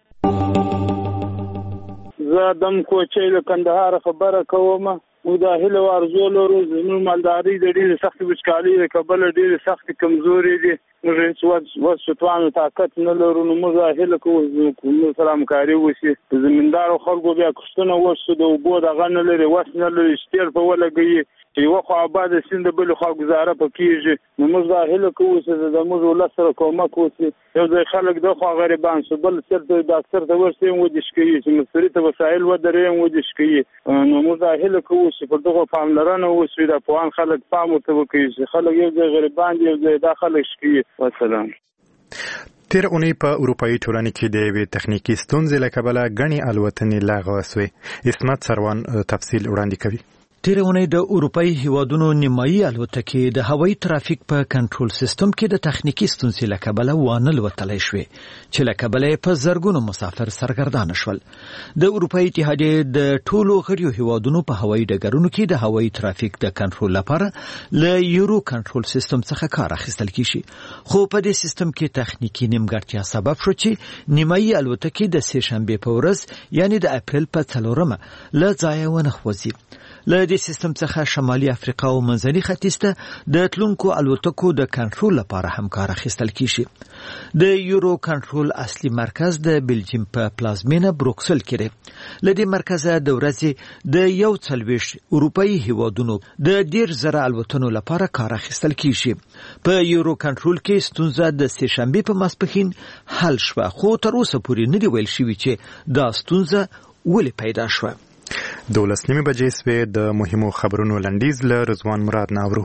زه دم کوچې له کندهار خبره کوم. او دا هله ورزو لرو زموږ مالداري د ډېر سخت وچکالي د کبل ډېر سخت کمزوري دي. موږ هیڅ وسوتوانو طاقت نه لرو. نو موږ هله کوو کوم سره همکاري وشي. زمیندارو خلکو بیا کښتونه وشو د اوبو دغه نه لري وس نه لري شتیر په ولګي یو خو آباد سیند بل خو گزاره پکېږي. نو موږ هله کوو چې د موږ ولس سره کومک وشي. یو ځای خلک د خو غریبان شو بل چېرته ډاکټر ته ورسې ودیش کوي چې مستری ته وسایل ودرې ودیش کوي. نو موږ هله کوو چې په دغه پاملرنه وشي د پوهان خلک پام ورته وکړي چې خلک یو ځای غریبان دي یو ځای دا خلک شي. والسلام. تیر اونۍ په اروپایي ټولنې کې د یوې تخنیکي ستونزې له کبله ګڼې الوتنې لغوه سوې. اسمت سروان تفصیل وړاندې کوي. تیر اونۍ د اروپایي هیوادونو نیمایي الوتکې د هوایي ترافیک په کنټرول سیستم کې د تخنیکی ستونزې له کبله وانه الوتلی شوې چې له کبله په زرګونو مسافر سرګردانه شول. د اروپایي اتحادیې د ټولو غړیو هیوادونو په هوایي ډګرونو کې د هوایي ترافیک د کنټرول لپاره له یورو کنټرول سیستم څخه کار اخیستل کیږي. خو په دې سیستم کې تخنیکی نیمګړتیا سبب شو چې نیمایي الوتکې د سه شنبه په ورځ یعنی د اپریل په څلورمه له ځایه ونه خوځي. له دې سیستم څخه شمالي افریقا او منځني ختیځ ته د تلونکو الوتکو د کنټرول لپاره هم کار اخیستل کیږي. د یورو کنټرول اصلي مرکز د بلجیم په پلازمینه بروکسل کې دی. له دې مرکزه د ورځې د یو څلوېښت اروپایي هیوادونو د ډیر زره الوتنو لپاره کار اخیستل کیږي. په یورو کنټرول کې ستونزه د سه شنبه په ماسپښین حل شوه، خو تر اوسه پورې نه دی ویل شوی چې دا ستونزه ولې پیدا شوه. دولس نیمه بجې سوې. د مهمو خبرونو لنډیز له رضوان مراد ناورو.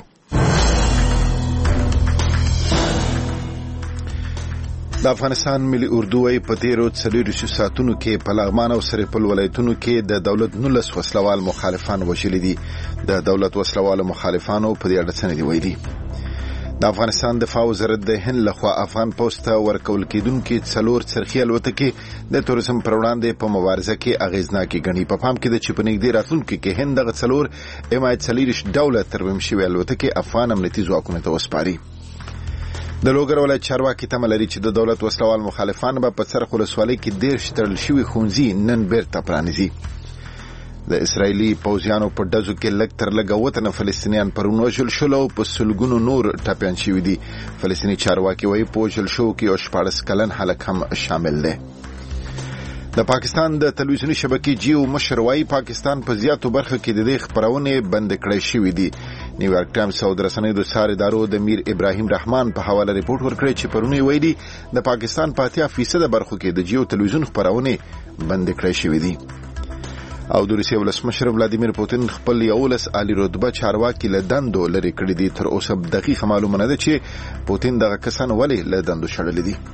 د افغانستان ملي اردو وايي په تیرو څلوېښتو ساعتونو کې په لغمان او سرپل ولایتونو کې د دولت نولس وسلوال مخالفان وژلي دي. د دولت وسلوالو مخالفانو په دې اړه څه نه دي ویلي. د افغانستان دفاع وزارت د هند لخوا افغان پوسټ ته ورکول کېدونکي څلور څرخي الوتکې د توریزم پر وړاندې په مبارزه کې اغیزناکې ګڼي. په پام کې ده چې په نږدې راتلونکي کې هند دغه څلور ام آی څلېرویشت ډوله ترمیم شوي الوتکې افغان امنیتي ځواکونو ته وسپاري. د لوګر ولایت چارواکي تمه لري چې د دولت وسلوال مخالفان به په څرخ ولسوالۍ کې دېرش تړل شوي ښوونځي نن بیرته پرانیزي. د اسرایلی پوځیانو په ډزو کې لږ تر لږه اووه تنه فلسطینیان پرون وژل شول او په سلګونو نور ټپیان شوي دي. فلسطیني چارواکي وایي په وژل شوو کې یو شپاړس کلن هلک هم شامل دی. د پاکستان د تلویزیوني شبکې جیو مشر وایي پاکستان په زیاتو برخو کې د دې خپرونې بند کړې شوې دي. نیویارک ټایمز او د رسنیو د څار ادارو د میر ابراهیم رحمان په حواله ریپورت ورکړی چې پرون یې ویلي د پاکستان په اتیا فیصده برخو کې د جیو تلویزیون خپرونې بند کړې شوې دي. او د روسیې ولسمشر ولادیمیر پوتین خپل یولس عالی رتبه چارواکي له دندو لرې کړي دي. تر اوسه دقیقه معلومه نه ده چې پوتین دغه کسان ولې له دندو شړلي دي.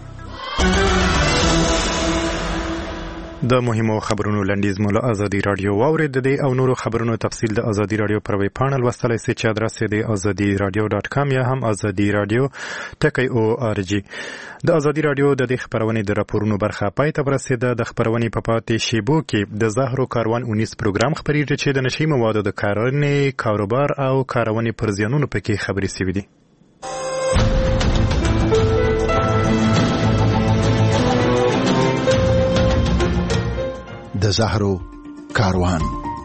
د مهمو خبرونو لنډیز مو له ازادي رادیو واورید. د دې او نورو خبرونو تفصیل د ازادي رادیو پر ویب پاڼه لوستلی سئ چې ادرس یې د ازادي رادیو ډاټ کام یا هم ازادي رادیو ټکی او آر جی. د ازادي رادیو د دې خبرونې د راپورونو برخه پای ته ورسېده. د خبرونې په پاتې شیبو کې د زهرو کاروان اونیس پروګرام خپریږي چې د نشي موادو د کارونې کاروبار او کارونې پر زیانونو پکې خبرې سوي دي. د زهرو کاروان.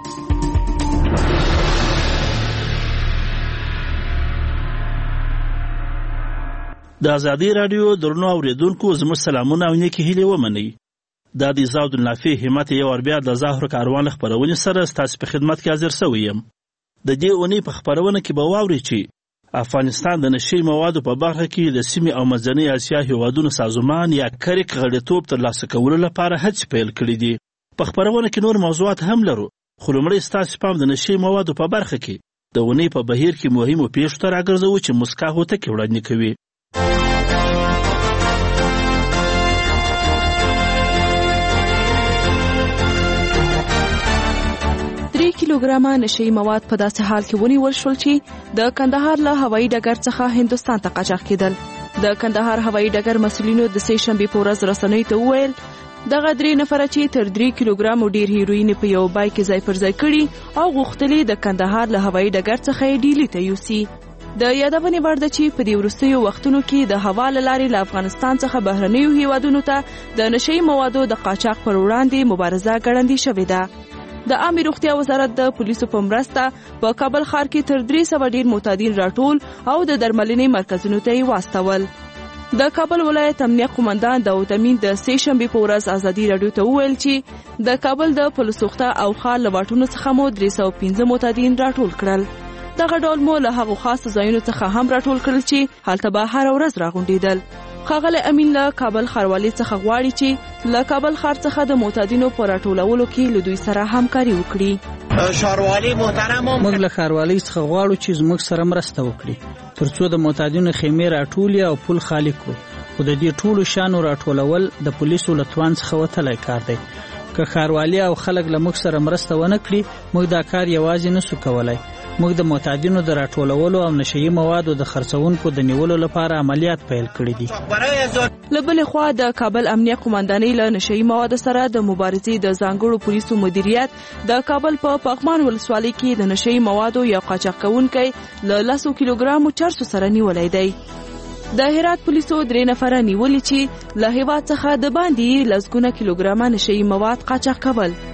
د ازادي رادیو درنو اوریدونکو زموږ سلامونه او نیکی هیلې ومنئ. دا د زاود النافع همت یو ور بیا د زهرو کاروان خبرونې سره ستاسو په خدمت کې حاضر شوی یم. د دې اونۍ په خبرونه کې به واورئ چې افغانستان د نشي موادو په برخه کې د سیمې او منځنۍ اسیا هیوادونو سازمان یا کرک غړیتوب ترلاسه کولو لپاره هڅې پیل کړي دي. په خبرونه کې نور موضوعات هم لرو، خو لومړی ستاسو پام د نشي موادو په برخه کې د اونۍ په بهیر کې مهمو پیښو ته راګرځوو چې مسکا هوتکې وړاندې کوي. درې کیلوګرامه نشي مواد په داسې حال کې ونیول شول چې د کندهار له هوایي ډګر څخه هندوستان ته قاچاق کېدل. د کندهار هوایي ډګر مسؤلینو د سې شنبې په ورځ رسنیو ته وویل دغه درې نفره چې تر درې کیلوګرامو ډیر هیروین په یو بای کې ځای پر ځای کړي او غوښتلې د کندهار له هوایي ډګر څخه یې ډیلي ته یوسي. د یادونې وړ ده چې په دې وروستیو وختونو کې د هوا له لارې له افغانستان څخه بهرنیو هیوادونو ته د نشي موادو د قاچاق پر وړاندې مبارزه ګړندۍ شوې ده. د عامه روغتیا وزارت د پولیسو په مرسته په کابل ښار کې تر درې سوه ډیر معتادین راټول او د درملنې مرکزونو ته یې واستول. د کابل ولایت امنیه قومندان داود امین د سې شنبې په ورځ ازادي رادیو ته وویل چې د کابل د پلسوخته او خال له واټونو څخه مو درې سوه پنځه معتادین راټول کړل. دغه ډول مو له هغو خاصو ځایونو څخه هم راټول کړل چې هلته به هره ورځ راغونډېدل. ښاغلی امین له کابل ښاروالۍ څخه غواړي چې له کابل ښار څخه د معتادینو په راټولولو کې له دوی سره همکاري وکړي. ښاروالۍ محترم موږ له ښاروالۍ څخه غواړو چې زموږ سره مرسته وکړي ترڅو د معتادینو خیمې راټولي او پل خالي کړو. خو د دې ټولو شانو راټولول د پولیسو له توان څخه وتلی کار دی. که ښاروالۍ او خلک له موږ سره مرسته ونه کړي موږ دا کار یوازې نسو کولی. موږ د معتادینو د راټولولو او نشهیي موادو د خرڅونکو د نیولو لپاره عملیات پیل کړي دي. له بلې خوا د کابل امنیه قومندانۍ له نشهیي موادو سره د مبارزې د ځانګړو پولیسو مدیریت د کابل په پغمان ولسوالۍ کې د نشهیي موادو یو قاچاق کوونکی له لسو کیلوګرامو چرسو سره نیولی دی. د هرات پولیسو درې نفره نیولي چې له هیواد څخه د باندې لسګونه کیلوګرامه نشهیي مواد قاچاق کول.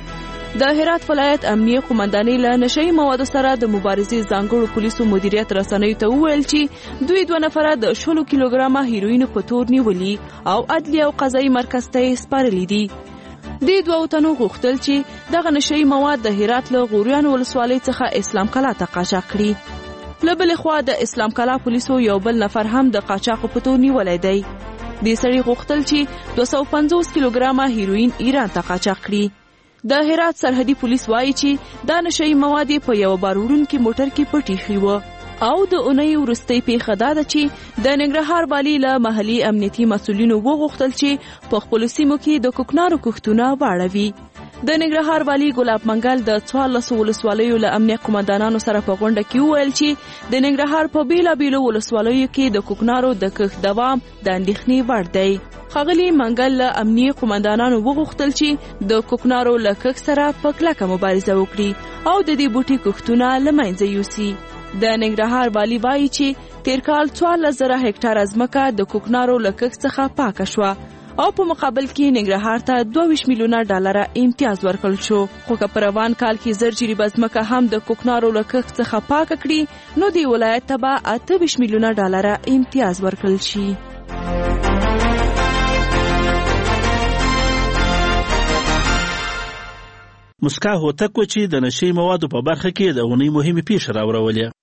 د هرات ولایت امنیه قومندانۍ له نشهیي موادو سره د مبارزې ځانګړو پولیسو مدیریت رسنیو ته وویل چې دوی دوه نفره د شلو کیلوګرامه هیروینو په تور نیولي او عدلي او قضایي مرکز ته یې سپارلي دي. دې دوه تنو غوښتل چې دغه نشهیي مواد د هرات له غوریان ولسوالۍ څخه اسلام کلا ته قاچاق کړي. له بلې خوا د اسلام کلا پولیسو یو بل نفر هم د قاچاقو په تور نیولی دی. دې سړي غوښتل چې دوه سوه پنځوس کیلوګرامه هیروین ایران ته قاچاق کړي. د هرات سرحدي پولیس وایي چې دا نشهیي مواد په یو بار وړونکي موټر کې پټ ایښي وو او د اونۍ وروستۍ پیښه دا ده چې د ننګرهار والي له محلي امنیتي مسؤلینو وغوښتل چې په خپلو سیمو کې د کوکنارو کښتونه واړوي. د ننګرهار والي ګلاب منګل د څوارلسو ولسوالیو له امنیه قومندانانو سره په غونډه کې وویل چې د ننګرهار په بیلابیلو ولسوالیو کې د کوکنارو د کښت دوام د اندېښنې وړ دی. ښاغلي منګل له امنیه قومندانانو وغوښتل چې د کوکنارو له کښت سره په کلکه مبارزه وکړي او د دې بوټي کښتونه له منځه یوسي. د ننګرهار والي وایي چې تیر کال څوارلس زره هکټاره ځمکه د کوکنارو له کښت څخه پاکه شوه او په مقابل کې ننګرهار ته دوه ویشت میلیونه ډالره امتیاز ورکړل شو. خو که په روان کال کې زر جریبه ځمکه هم د کوکنارو له کښت څخه پاکه کړي نو دې ولایت ته به اته ویشت میلیونه ډالره امتیاز ورکړل شي. مسکا هوتک و چې د نشهیي موادو په برخه کې د اونۍ مهمې پیښې راوړولې.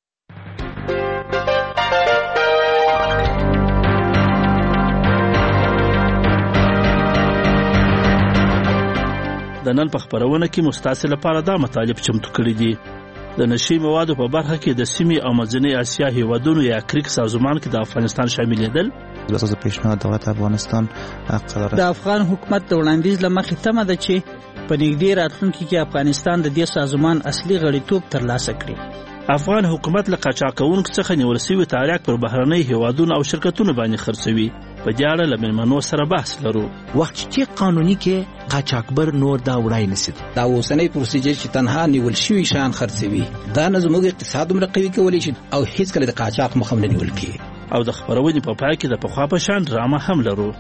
د نن په خپرونه کې مستاسې لپاره دا مطالب چمتو کړي دي. د نشهیي موادو په برخه کې د سیمې او منځنۍ اسیا هیوادونو یا کریک سازمان کې د افغانستان شاملېدل. د اساس پیشنهاد دولت افغانستان د افغان حکومت د وړاندیز له مخې تمه ده چې په نږدې راتلونکي کې افغانستان د دې سازمان اصلي غړیتوب ترلاسه کړي. افغان حکومت له قاچاقونکو څخه نیول شوي تاریخ پر بهرنۍ هیوادونو او شرکتونو باندې خرڅوي. په دې اړه له مېلمنو سره بحث لرو. وخت چې قانوني کې قاچاقبر نور دا وړای نشي. دا اوسنۍ پروسیجر چې تنها نیول شوي شان خرڅوي دا نه زموږ اقتصاد هم قوي کولی شي او هیڅ کله د قاچاق مخه هم نه نیول کیږي. او د خپرونې په پای کې د پخوا په شان ډرامه هم لرو.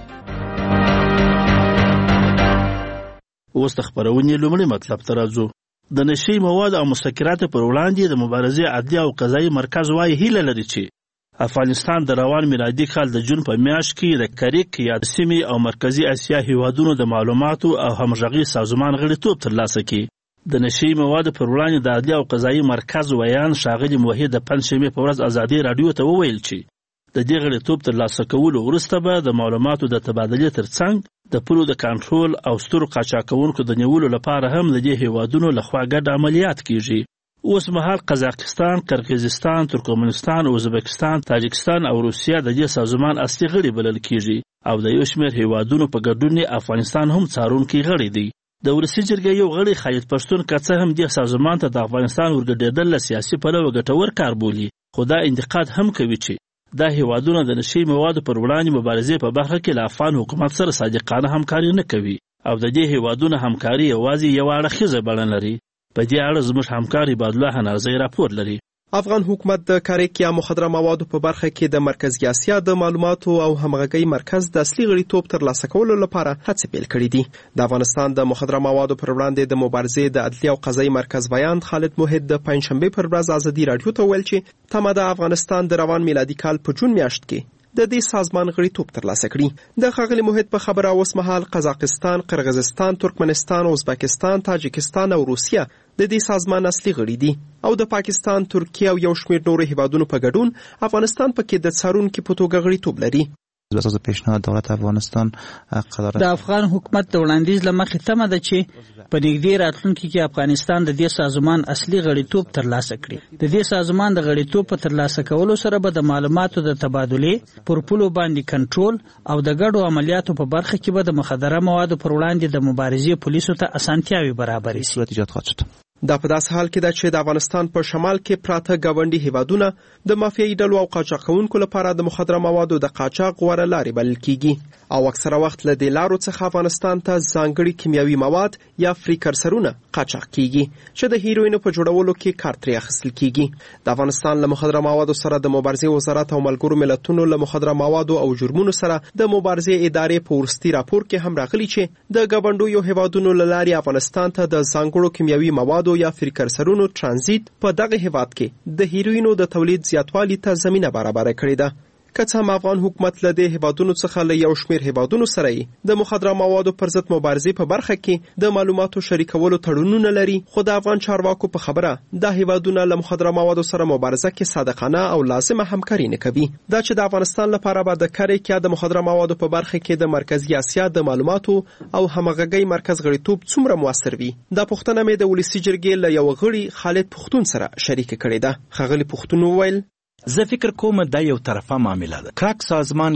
اوس د خپرونې لومړی مطلب ته راځو. د نشهیي مواد او مسکراتو پر وړاندې د مبارزې عدلي او قضایي مرکز وايي هیله لري چې افغانستان د روان میلادي کال د جون په میاشت کې د کریک یا د سیمې او مرکزي اسیا هیوادونو د معلوماتو او همغږي سازمان غړیتوب ترلاسه کړي. د نشهیي موادو پر وړاندې د عدلي او قضایي مرکز ویان ښاغلي موحد د پنجشنبې په ورځ ازادي راډیو ته وویل چې د دې غړیتوب ترلاسه کولو وروسته به د معلوماتو د تبادلې ترڅنګ د پولو د کنټرول او سترو قاچاقونکو د نیولو لپاره هم د دې هیوادونو لخوا ګډ عملیات کیږي. اوس مهال قزاقستان، قرقیزستان، ترکمنستان، ازبکستان، تاجکستان او روسیه د دې سازمان اصلي غړي بلل کیږي او د یو شمېر هیوادونو په ګډون افغانستان هم څارونکي غړي دی. د ولسي جرګې یو غړي خالد پښتون که څه هم دې سازمان ته د افغانستان ورګډېدل له سیاسي پلوه ګټور کار بولي، خو دا انتقاد هم کوي چې دا هیوادونه د نشهیي موادو پر وړاندې مبارزې په برخه کې له افغان حکومت سره صادقانه همکاري نه کوي او د دې هیوادونو همکاري یوازې یو اړخیزه بڼه لري. په دې اړه زموږ همکار عبادالله نازی راپور لري. افغان حکومت د کاریک یا مخدره موادو په برخه کې د مرکزي اسیا د معلوماتو او همغږي مرکز د اصلي غړیتوب ترلاسه کولو لپاره هڅې پیل کړې دي. د افغانستان د مخدره موادو پر وړاندې د مبارزې د عدلي او قضایي مرکز بیان خالد موحد د پنجشنبې پر ورځ ازادي راډیو ته ویل چې تمه د افغانستان د روان میلادي کال په جون میاشت کې د دې سازمان غړیتوب ترلاسه کړي. د ښاغلي موحد په خبره اوس مهال قزاقستان، قرغیزستان، ترکمنستان، ازبکستان، تاجکستان او روسیه د دې سازمان اصلي غړي دي او د پاکستان، ترکیه او یو شمېر نورو هیوادونو په ګډون افغانستان پکې د څارونکي په توګه غړیتوب لري. د اساس پیشنهاد دولت افغانستان د افغان حکومت د وړاندیز له مخې تمه ده چې په نږدې راتلونکي کې افغانستان د دې سازمان اصلي غړیتوب ترلاسه کړي. د دې سازمان د غړیتوب په ترلاسه کولو سره به د معلوماتو د تبادلې پر پولو باندې کنټرول او د ګډو عملیاتو په برخه کې به د مخدره موادو پر وړاندې د مبارزې پولیسو ته اسانتیاوي برابرې شي. دا په داسې حال کې ده چې د افغانستان په شمال کې پراته ګاونډي هیوادونه د مافیایي ډلو او قاچاق کوونکو لپاره د مخدره موادو د قاچاق غوره لارې بلل کیږي او اکثره وخت له دې لارو څخه افغانستان ته ځانګړي کیمیاوي مواد یا فریکرسرونه قاچاق کیږي چې د هیروینو په جوړولو کې کار ترې اخیستل کیږي. د افغانستان له مخدره موادو سره د مبارزې وزارت او ملګرو ملتونو له مخدره موادو او جرمونو سره د مبارزې ادارې په ورستي راپور کې هم راغلي چې د ګاونډیو هیوادونو له لارې افغانستان ته د ځانګړو کیمیاوي موادو یا فریکرسرونو ترانزیت په دغه هیواد کې د هیروینو د تولید زیاتوالي ته زمینه برابر کړې ده. که څه هم افغان حکومت له دې هیوادونو څخه له یو شمېر هیوادونو سره د مخدره موادو پر ضد مبارزې په برخه کې د معلوماتو شریکولو تړونونه لري، خو د افغان چارواکو په خبره دا هیوادونه له مخدره موادو سره مبارزه کې صادقانه او لازمه همکاري نه کوي. دا چې د افغانستان لپاره به د کارېکیا د مخدره موادو په برخه کې د مرکزی اسیا د معلوماتو او همغږۍ مرکز غړیتوب څومره موثر وي، دا پوښتنه مې د ولسي جرګې له یو غړي خالد پښتون سره شریک کړې ده. ښاغلي پښتون وویل زه فکر کوم دا یو طرفه معامله ده. کراک سازمان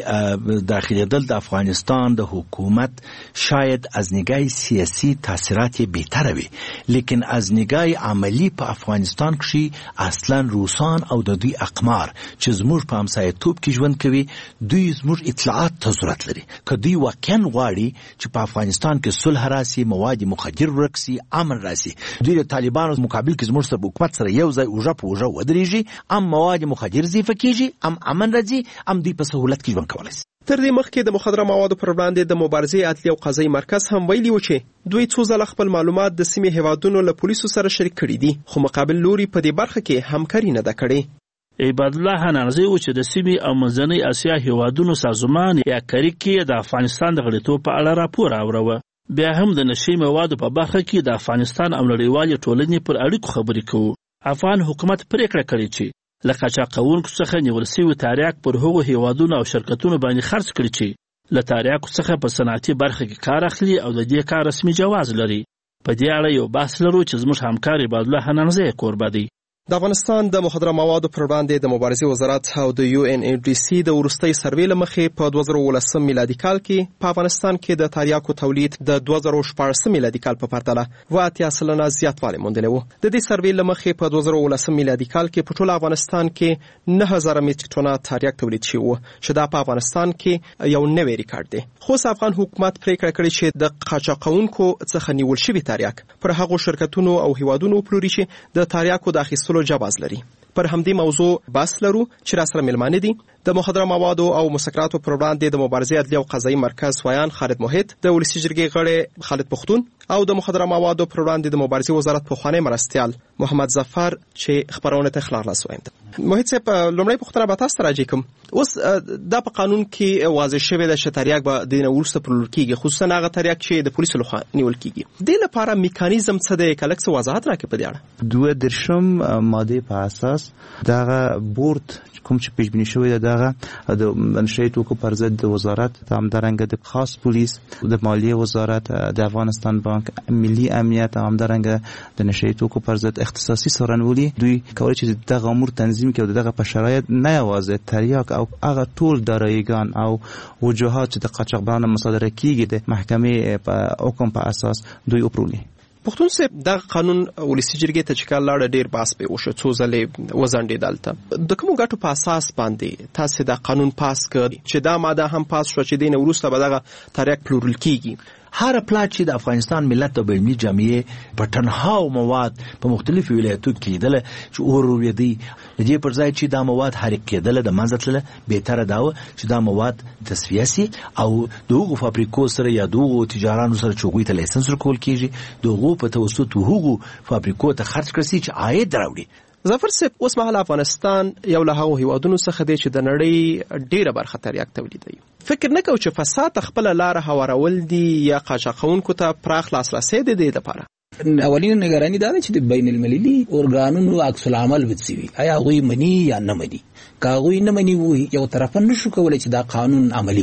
کې داخليدل د افغانستان د حکومت شاید از نگاه سیاسی تاثیرات بهتره وي، لیکن از نگاه عملی په افغانستان کې اصلا روسان او د دوی اقمار چې زموږ په همسایه‌توب کې ژوند کوي دوی زموږ اطلاعات ته ضرورت لري. که دوی واقعا غواړي چې په افغانستان کې صلح راسي، مواد مخدر ورکسي، امن راسي، دوی د طالبانو مقابل کې زموږ سره حکومت سره یو ځای اوجه په اوجه ودرېږي، ام مواد مخدر زیفه کیږي، ام امن راځي، ام دوی په سهولت کې ژوند کولای شي. تر دې مخکې د مخدره موادو پر وړاندې د مبارزې عدلي او قضایي مرکز هم ویلي و چې دوی څو ځله خپل معلومات د سیمې هیوادونو له پولیسو سره شریک کړي دي، خو مقابل لوري په دې برخه کې همکاري نه ده کړې. عباد الله حنانزی و چې د سیمې او منځنۍ اسیا هیوادونو سازمان یا کریک کې د افغانستان د غړیتوب په اړه راپور اوروه. بیا هم د نشي موادو په برخه کې د افغانستان او نړیوالې ټولنې پر اړیکو خبرې کوو. افغان حکومت پریکړه کړې چې له قاچاق کوونکو څخه نیول شوي تریاک پر هغو هیوادونو او شرکتونو باندې خرڅ کړي چې له تریاکو څخه په صنعتي برخه کې کار اخلي او د دې کار رسمي جواز لري. په دې اړه یو بحث لرو چې زموږ همکار عباد الله حنانزی کوربه دی. د افغانستان د مخدره موادو پر وړاندې د مبارزې وزارت او د یو ان ای ډي سي د وروستي سروې له مخې په دوه زره ولسم میلادي کال کې په افغانستان کې د تریاکو تولید د دوه زره شپاړسم میلادي کال په پرتله اوه اتیا سلنه زیاتوالی موندلی و. د دې سروې له مخې په دوه زره ولسم میلادي کال کې په ټول افغانستان کې نه هزار متریک ټنه تریاک تولید شوی و چې دا په افغانستان کې یو نوی ریکارډ دی. خو افغان حکومت پریکړه کړې چې د قاچاقونکو څخه نیول شوي تریاک پر هغو شرکتونو او هیوادونو وپلوري چې د تریاکو د اخیستلو جواز لري. پر همدې موضوع بحث لرو چې را سره ملمانه دي د مخدره موادو او مسکراتو پر وړاندې د مبارزې عدلي او قضایي مرکز ویان خالد موحد، د ولسي جرګې غړی خالد پښتون او د مخدره موادو پر وړاندې د مبارزې وزارت پخوانی مرستیال محمد ظفر چې خبرونه ته خلاص وایند. موحد صاحب، لومړی پوښتنه به تاسو ته راځي کوم اوس دا په قانون کې واضح شوی د شتریاک به د نورسته پرلور کیږي، خصوصا هغه تریاک چې د پولیسو لخوا نیول کیږي. د لپاره میکانیزم څه دی؟ کلک څه وضاحت راکړي په دې اړه. دوه درشم ماده په اساس دغه بورد کوم چې پیش بینی شوی دی دغه د منشأ توکو پر ضد د وزارت همدارنګه د خاص پولیس، د مالیه وزارت، د افغانستان بانک، ملي امنیت او همدارنګه د نشأ توکو پر ضد اختصاصي څارنوالي دوی کولی چې دغه امور تنظیم کړي او دغه په شرایط نه یوازې تریاک او هغه ټول داراییګان او وجوهات چې د قاچاقبرانو مصادره کیږي د محکمې په حکم په اساس دوی وپروني. پښتون صاحب، دغه قانون ولسي جرګې ته چې کله لاړه ډېر بحث پې وشو، څو ځلې وځنډېد. دلته د کومو ګټو په اساس باندې تاسې دا قانون پاس کړ چې دا ماده هم پاس شوه چې دې نه وروسته به دغه تریاک پلورل کیږي؟ هر پلاټ چې د افغانستان ملت او بیني جامعه په تنهاو مواد په مختلفو ولایتو کې کېدل چې اور وریدي، د دې پر ځای چې دا مواد حرکت کېدل د منځ تله بهتره دا و چې دا مواد تصفیه سي او د هغو فابریکو سره یا د هغو تجارانو سره چې هغوی ته لایسنس ورکول کېږي د هغو په توسط هغو فابریکو ته خرڅ کړي چې عاید راوړي. ظفر صاحب، اوس مهال افغانستان یو له هغو هیوادونو څخه دی چې د نړۍ ډیره برخه تریاک تولیدوي. فکر نه کوو چې فساد خپل لار هوارول دي یا قاچاقونکو ته پراخ لاسرسی دی د لپاره؟ اولین نگرانی دا ده چې د بین المللي ارګانونو عکس العمل وڅوي، آیا هغوی مني یا نه مني. که هغوی نه مني وي یو طرفه نشو کولی چې دا قانون عملي کو.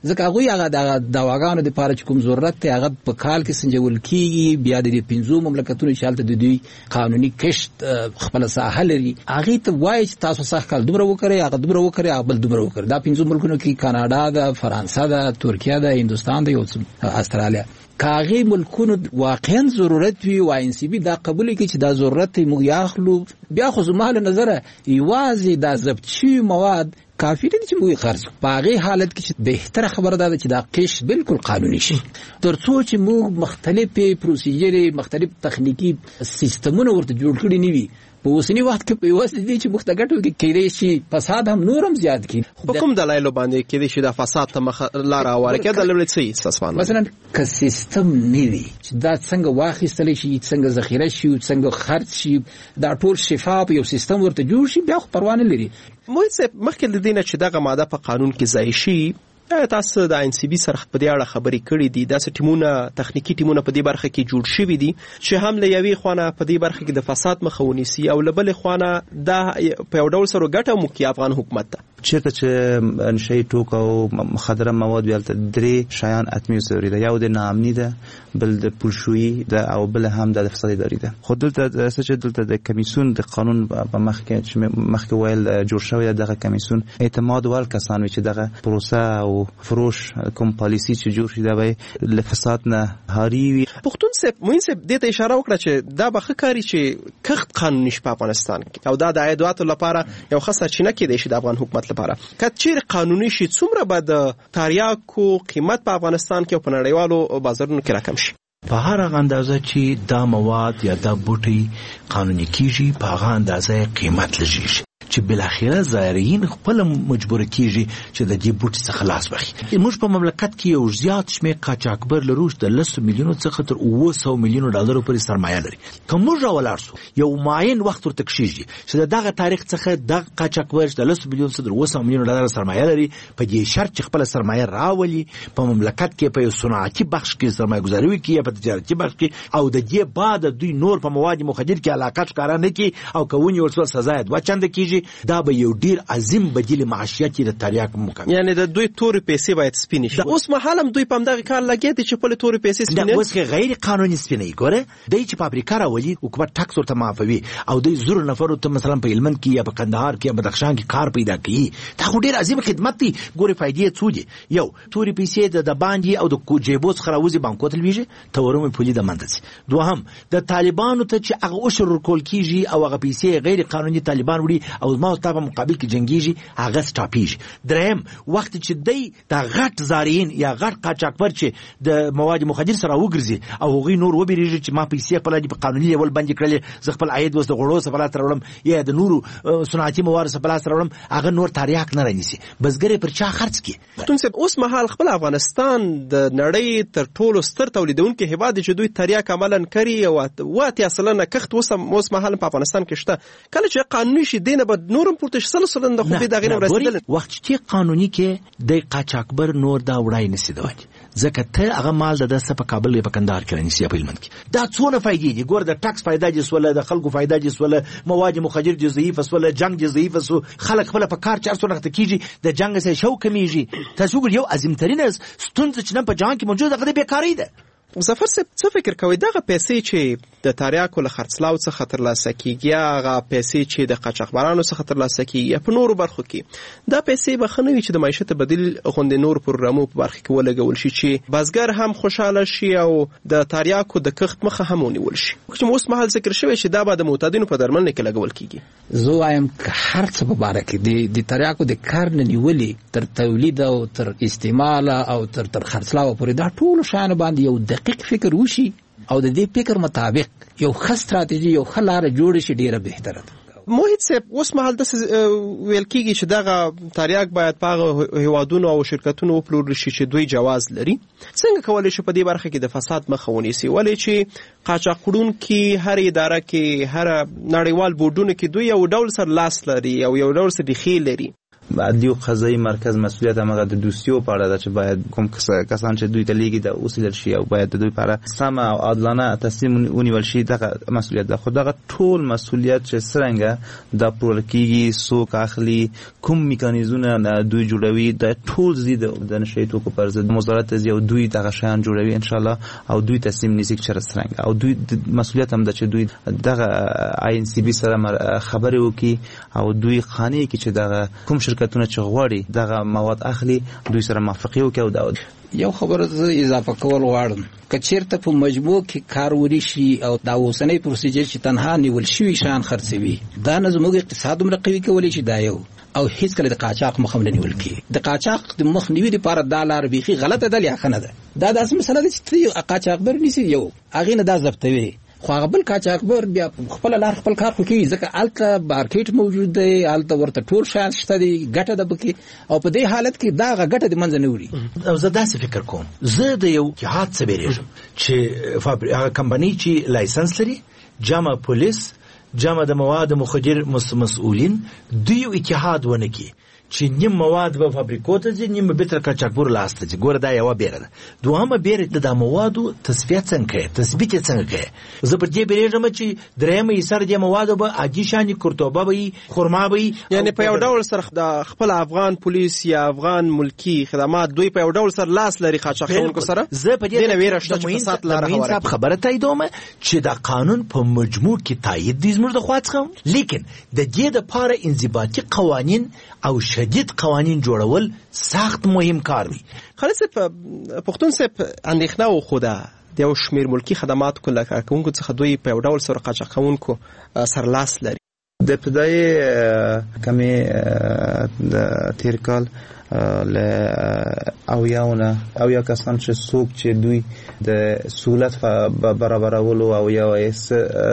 ځکه هغوی هغه د دواګانو دپاره چې کوم ضرورت دی هغه په کال کې سنجول کېږي. بیا د دې پنځو مملکتونو چې هلته د دوی قانوني کشت خپله ساحه لري هغې ته وایي چې تاسو سږ کال دومره وکړئ، هغه دومره وکړئ، هغه بل دومره وکړئ. دا پنځو ملکونو کې کاناډا ده، فرانسه ده، ترکیه ده، هندوستان ده، یو استرالیا. که هغې ملکونو واقعا ضرورت وي او آی ان سی بي دا قبول کړي چې دا ضرورت موږ یاخلو، بیا خو زما له نظره یوازې دا ضبط شوي مواد کافي دي چې موږ خرڅ کړو. په هغې حالت کې چې بهتره خبره ده چې دا قشر بالکل قانوني شي، تر څو چې موږ مختلفې پروسیجرې، مختلف تخنیکي سیستمونه ورته جوړ کړي نه وي. په اوسني وخت کې په یوازې دي چې موږ ته ګټه وکړي، کېدای شي فساد هم نور هم زیات کړي. په کوم دلایلو باندې کېدای شي دا فساد ته مخ لاره هواره کړي؟ دلایل څه دي ستاسو باندې؟ مثلا که سیستم نه وي چې دا څنګه واخیستلی شي، څنګه ذخیره شي، څنګه خرڅ شي، دا ټول شفاف یو سیستم ورته جوړ شي، بیا خو پروا نه لري. موږ مخکې د دې نه چې دغه ماده په قانون کې ځای شي، تاسو د آی ان سی بي سره په دې اړه خبرې کړې دي؟ داسې ټیمونه، تخنیکی ټیمونه په دې برخه کې جوړ شوي دي چې هم له یوې خوانه په دې برخه کې د فساد مخه ونیسي او له بلې خوانه دا په یو ډول سره ګټه موکي افغان حکومت ته. چېرته چې نشهیي توکو او مخدره مواد وي هلته درې شیان حتمي ضروري ده. یو د ناامني ده، بل د پولشویي ده او بل هم د فساد اداري ده. خو دلته څه چې دلته د کمیسیون د قانون په مخ کې چې مخکې ویل جوړ شوی ده، دغه کمیسیون اعتماد وړ کسان وي چې دغه پروسه او فروش کوم پالیسي چې جوړ شي دا به له فساد نه هاري وي. پښتون صاحب موین صاحب دې ته اشاره وکړه چې دا به ښه کاري چې کښت قانوني شي په افغانستان کې او دا د عایداتو لپاره یو ښه سرچینه کېدای شي د افغان حکومت لپاره. که چیرې قانوني شي څومره به د تریاکو قیمت په افغانستان کې او په نړیوالو بازارونو کې راکم شي؟ په هر هغه اندازه چې دا مواد یا دا بوټي قانوني کیږي په هغه اندازه قیمت لږیږي چې بلاخره زایرین خپل مجبور کیږي چې د دې بوټي څخه خلاص واخلي. موږ په مملکت کې یو زیات شمېر قاچاقبر لرو چې د لسو میلیونو څخه تر اوه سوه میلیونو ډالرو پورې سرمایه لري. که موږ راولاړ سو یو معین وخت ورته کښېږدي چې د دغه تاریخ څخه دغه قاچاقبر چې د لسو میلیونو څخه تر اوه سوه میلیونو ډالرو سرمایه لري په دې شرط چې خپل سرمایه راولي په مملکت کې په یو صنعتي بخش کې سرمایه ګذاري وکړي یا په تجارتي بخش کې، او د دې بعد دوی نور په مواد مخدر کې علاقه ښکاره نه کړي او که ونیول سوه سزا یې دوه چنده کېږي، دا به یو ډیر عظیم بدیل معاشیت د تریاک مقام. یعنی د دوی تورې پیسې باید سپینې شي. اوس مهال هم دوی په همدغه کار لګیا دي چې خپل تورې پیسې سپینې. دا اوس غیر قانوني سپینې ګوره دوی چې فابریکه راولي حکومت ټکس ورته معافوي او دوی زر نفرو ته مثلا په هلمند کې یا په کندهار کې یا بدخشان کې کار پیدا کوي. دا خو ډیر عظیم خدمت دی. ګوره فائدې څو دي؟ یو تورې پیسې د باندې او د جیبو څخه راوځي بانکو ته لویږي، تورم پولي د منځ. دوهم د طالبانو ته چې هغه عشر ورکول کیږي او هغه پیسې غیر قانوني طالبان وړي او ما ته په مقابل کې جنگیږي هغه سټاپیږي. دریم وخت چې دی د غټ زارین یا غټ قاچاقبر چې د مواد مخدر سره وګرځي او هغه نور وبېریږي چې ما پیسې خپل د قانوني لیول باندې کړل، زه خپل عاید وس د غړو سره ترولم یا د نورو صنعتي مواد سره ترولم، هغه نور تریاک نه رانیسي. بسګر پر چا خرڅ کی؟ پښتون صاحب اوس مهال خپل افغانستان د نړۍ تر ټولو ستر تولیدونکو هیواد چې دوی تریاک عملاً کوي او واته اصلا نه کښت اوس اوس مهال په افغانستان کې شته. کله چې قانوني شي دینه به نورم پورته شل سلند خو به دغه نه رسیدل. وخت چې قانوني کې د قاچاقبر نور دا وړای نسی دوی ځکه ته هغه مال د دسته په کابل په کندهار کې رانیسي په هلمند کې. دا څونه فائدې دي؟ ګور د ټاکس فائدہ دي سوله، د خلکو فائدہ دي سوله، مواد مخدر دي ضعیف سوله، جنگ دي ضعیف سو، خلک خپل په کار چارسو نخته کیږي، د جنگ سره شو کمیږي. تاسو ګور یو عظیم ترين ستونزه چې نه په جهان کې موجوده غوډه بیکاری ده. مظفر صاحب څه فکر کوي دغه پیسې چې د تریاکو له خرڅلاو څخه ترلاسه کیږي، هغه پیسې چې د قاچاقبرانو څخه ترلاسه کیږي په نورو برخو کې، دا پیسې به خنوي چې د معیشت بدیل غونډې نور پروګرامو په برخه کې ولګول شي چې بازګر هم خوشاله شي او د تریاکو د کښت مخه هم ونیول شي. چې اوس مهال ذکر شوی چې دا به د معتادینو په درملنه کې لګول کیږي. زه وایم هر څه په باره کې د د تریاکو د کار نه نیولې تر تولید او تر استعمال او تر تر خرڅلاو پورې دا ټول شان باندې یو دقیق فکر وشي او د دې فکر مطابق یو ښه ستراتیژي یو ښه لاره جوړ شي ډیره بهتره ده. موحد صاحب اوس مهال د ویل کیږي چې دغه تریاک باید په هیوادونو او شرکتونو وپلورل شي چې دوی جواز لري. څنګه کولای شي په دې برخه کې د فساد مخه ونیسي؟ ولې چې قاچاقړونکي هر اداره کې هر نړیوال بورډونو کې دوی یو ډول سر لاس لري او یو ډول سر ریښې لري. عدلی او قضایي مرکز مسؤلیت هغه د دوسیو په اړه ده چې باید کوم کسان چې دوی ته لیږي د اوسیدل شي او باید د دوی لپاره سم او عادلانه تصمیم ونیول شي. دغه مسؤلیت ده. خو دغه ټول مسؤلیت چې څرنګه د پرول کیږي، څوک اخلي، کوم میکانیزمونه دوی جوړوي، د ټول زید د نشي توکو پر ضد مزارات زی او دوی دغه شیان جوړوي ان شاء الله او دوی تصمیم نیسي چې څرنګه او دوی مسؤلیت هم ده چې دوی دغه آی ان سی بي سره خبرې وکړي او دوی خانه کې چې دغه کوم شرکتونه چې غواړي دغه مواد اخلي دوی سره موافقه وکړي. او دا یو خبره زه اضافه کول غواړم که چیرته په مجموع کې کار وری شي او دا اوسنۍ پروسیجر چې تنها نیول شوی شان خرڅوي دا نه زموږ اقتصاد هم قوي کولی شي دا یو او هیڅ کله د قاچاق مخ هم نه نیول کی. د قاچاق د مخ نیوي لپاره دا لار بيخي غلطه ده یا خنه ده. دا داسې مسله ده چې قاچاق بر نيسي یو اغه نه دا ضبطوي خو هغه بل قاچاقبر بیا خپل لار خپل کار کوي ځکه الته مارکیټ موجود دی، الته ورته ټول شان شته دي، ګټه ده بکی او په دې حالت کې دا ګټه د منځ نه وړي. او زه داسې فکر کوم زه د یو جهاد څخه بیریږم چې هغه کمپنی چې لایسنس لري، جامع پولیس، جامع د مواد مخدر مسؤلین دوی یو اتحاد ونه کی چې نیم مواد په فابریکو ته ځي، نیم به تر قاچاقبر لاس ته ځي. ګوره دا یو بیره ده. دوهمه بیره د موادو تصفیه څنګه کوي، تثبیت څنګه کوي. زه په دې بیرېږم چې درېمه یې سره د موادو به عادي شانې کورتوبه به خرما به یعنی په یو ډول سره د خپل افغان پولیس یا افغان ملکی خدمات دوی په یو ډول سره لاس لري قاچاقونکو سره. زه په دې نه ویره شته چې فساد لاره هواره خبره تاییدوم چې دا قانون په مجموع کې تایید دي زموږ د خوا څخه، لیکن د دې لپاره انضباطي قوانین او شدید قوانین جوړول سخت مهم کار دی. خالص پښتون صاحب اندېښنه او خوده د یو شمیر ملکی خدمات کوله کوونکو څخه دوی په یو ډول سره قاچاقونکو سرلاس لري. د ابتدایي کمی د تیر کال ل او یاونه او یا کسان چې څوک چې دوی د سہولت برابرولو او یا اس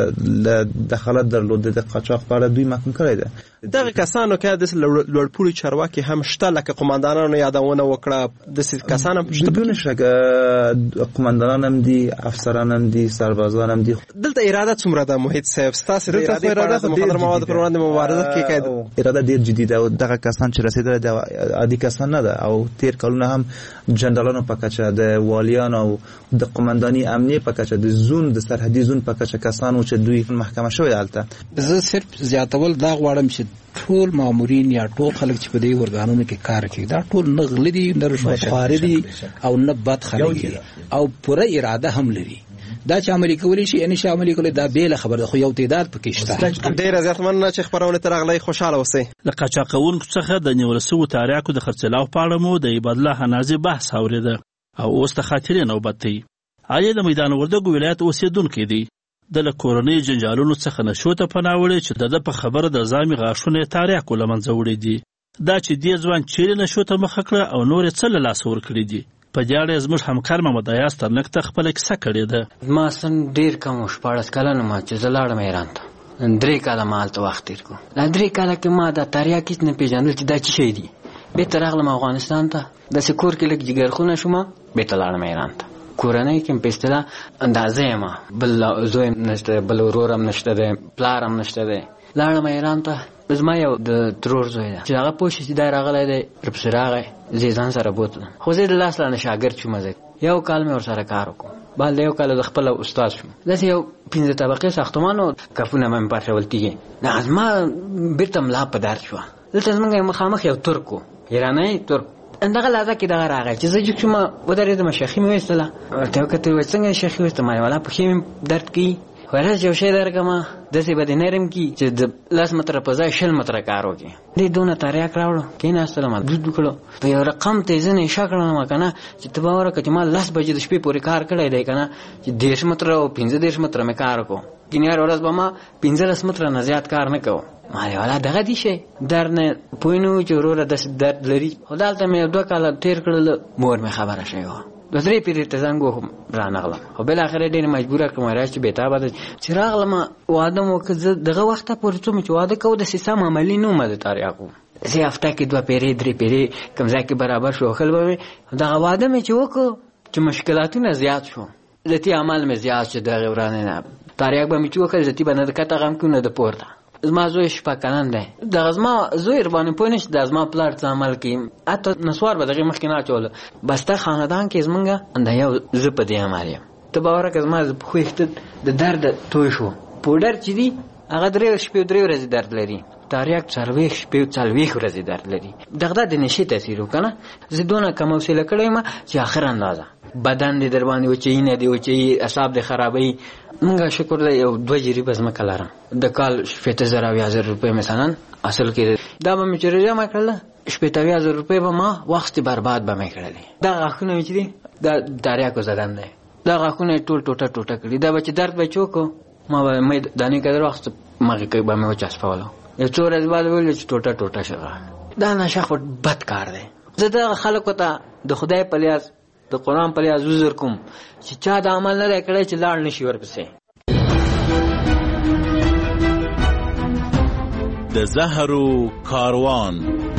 د دخالت درلود د قاچاق په اړه دوی محکوم کړی ده. دغه کسانو کې د لوړپوړي چارواکي هم شته لکه قوماندانانو یادونه وکړه د کسان هم شته بدون شک قوماندانان هم دي، افسران هم دي، سربازان هم دي. دلته اراده څومره ده محیط صاحب ستاسو د اراده په اړه د مخدر مواد پر وړاندې مبارزه کې کوي؟ اراده ډیر جدي ده او دغه کسان چې رسیدل د عادي کسان نه ده او تیر کلونه هم جنرالانو په کچه د والیان او د قومانداني امنیه په کچه د زون د سرحدي زون په کچه کسانو چې دوی محکمه شوی دلته. زه صرف زیاتول دا غواړم چې ټول مامورین یا ټول خلک چې په دې ورګانونو کې کار کوي دا ټول نه غلي دي، نه رشوت خواري دي او نه بد خلک دي او پوره اراده هم لري. دا چې عملي کولی شي ان شاء عملي کولی دا بیل خبره خو یو تعداد پکې شته. ډېر زیات مننه چې خبرونه تر غلې خوشاله اوسئ. د قاچاقونکو څخه د نیول شوو تاریخو د خرڅلاو په اړه مو د عبادالله حنازي بحث اوریده او اوس د خاطرې نوبت دی. علي د میدان وردګو ولایت اوسیدونکو دی. د لکورنۍ جنجالونو څخه نشو ته پناه وړي چې د په خبره د ځامي غاښونه تاریخ ولمنځه وړي دي. دا چې دې ځوان چیرې نشو ته مخه کړه او نور څه له لاس ورکړي دي. په دې اړه زموږ همکار محمد ایاز ترنک ته خپله کیسه کړې ده. ما سن ډېر کم شپاړس کلن ما چې زه لاړم ایران ته درې کاله ما هلته وخت تېر کړو. دا درې کاله کې ما دا تاریخ هېڅ نه پېژندل چې دا څه شی دي. بېرته راغلم افغانستان ته داسې کور کې لږ جګرخونه شوم بېرته لاړم ایران ته. کورنۍ کې په اصطلاح اندازه یم بل زوی هم نشته، بل ورور هم نشته دی، پلار هم نشته دی. لاړم ایران ته. زما یو د ترور زوی ده چې هغه پوه شي چې دا راغلی دی ورپسې راغی زه یې ځان سره بوتلم. خو زه د لاس لانه شاګرد شوم. زه یو کال مې ورسره کار وکړو. بعد یو کال د خپله استاد شوم. داسې یو پنځه طبقې ساختمان و کفونه مې پاچول تیږې. دا زما بېرته ملا په درد شوه. دلته زموږ مخامخ یو ترک و، ایرانی ترک. اندغه لحظه کې دغه راغی چې زه جګ شوم ودرېدم. شیخي مې وایستله. ورته یې وکتل وایي څنګه شیخي وایسته؟ ما والا پښې مې درد کوي. ورځ یو شی درکړم داسې به دې نرم کي چې د لس متره په ځای شل متره کار وکړي. دې دونه تریاک راوړو کېناستلم دود وکړو په یو رقم ته یې زه نشه کړم که نه چې ته به وره که چې ما لس بجې د شپې پورې کار کړی دی که نه چې دېرش متره او پنځه دېرش متره مې کار وکړو. ګینې هر ورځ به ما پنځلس متره نه زیات کار نه کوو. ما ویل والا دغه دي شی درد نه پوه نه وو چې وروره داسې درد لري. خو دلته مې دوه کاله تېر کړل مور مې خبره شوې وه. د درې پیرې ته زنګ وهم رانغلم. خو بالاخره ډېرې مجبوره کړم راځه چې بېتابه ده چې راغلم واده مو وکړ. زه دغه وخته پورې څوم چې واده کوو داسې سم عملي نه ومه د تاریاکو. زه هفته کې دوه پیرې درې پیرې کوم ځای کې برابر شو خل به مې دغه واده مې چې وکړو چې مشکلاتونه زیات شو. ذاتي عمل مې زیات شو. دغه ورانه نه تاریاک به مې چې وکړ ذاتي به نه د کته غم کړو نه د پورته زما زوی شپږ کلن دی، دغه زما زوی باندې پوه نشي د زما پلار څه عمل کوي، حتی نسوار به دغې مخکې نه اچوله. بس ته خاندان کې زمونږ د یو زه په دې عمل یم. ته باوره که زما پښو ویښته د درد توی شو. پوډر چې دي هغه درې شپې درې ورځې درد لري، تریاک څلوېښت شپې څلوېښت ورځې درد لري. دغه د نشې تاثیر وکړه نه. زه دونه کم حوصله کړی یم چې آخر اندازه بدن دې در باندې وچوي نه دې وچوي، اعصاب دې خرابوي. مونږ شکر دی یو دوه جریبه ځمکه لرم، د کال شپېته زره اویا زره روپۍ مثلا اصل کې دا به مې چې جمع کړله شپېته اویا زره روپۍ به ما وخت برباد به مې کړلی. دا غاښونه مې چې دي دا تریاکو زدن دی، دا غاښونه یې ټول ټوټه ټوټه کړي. دا به چې درد به چوکو ما به مې دانې قدر وخت مغې کوي به مې وچسپولو، یو څو ورځې بعد ویل چې ټوټه ټوټه شوه. دا نشه خو بد کار دی. زه دغه خلکو ته د خدای په لیاز د قرآن په لیاز عذر کوم چې چا دا عمل نه دی کړی چې لاړ نشي ورپسې. د زهرو کاروان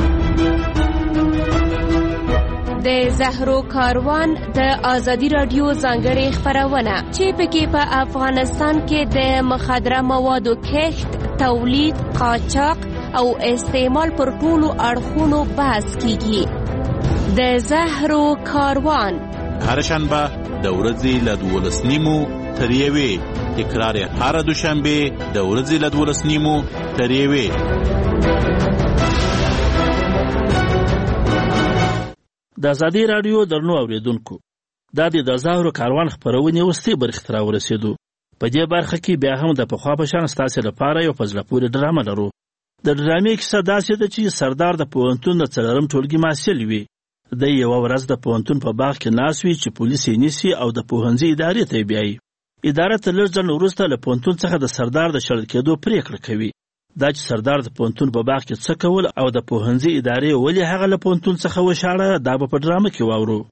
د زهرو کاروان د آزادي رادیو ځانګړې خپرونه چې پکې په افغانستان کې د مخدره موادو کښت، تولید، قاچاق او استعمال پر ټولو اړخونو بحث کیږي. د زهرو کاروان هر شنبه د ورځې له دولس نیمو تر یوې، تکرار یې هر دوشنبه د ورځې له دولس نیمو تر یوې. د ازادي رادیو درنو اوریدونکو، دا د زهرو کاروان خپرونې وروستۍ برخې ته راورسېدو. په دې برخه کې بیا هم د پخوا په شان ستاسې لپاره یو په زړه پورې ډرامه لرو. د ډرامې کیسه داسې ده چې سردار د پوهنتون د څلورم ټولګي محصل وي. د یوه ورځ د پوهنتون په باغ کې ناست وي چې پولیس یې نیسي او د پوهنځي ادارې ته یې بیایي. اداره تر لږ ځنډ وروسته له پوهنتون څخه د سردار د شړل کېدو پرېکړه کوي. دا چې سردار د پوهنتون په باغ کې څه کول او د پوهنځي ادارې ولې هغه له پوهنتون څخه وشاړه، دا به په ډرامه کې واورو.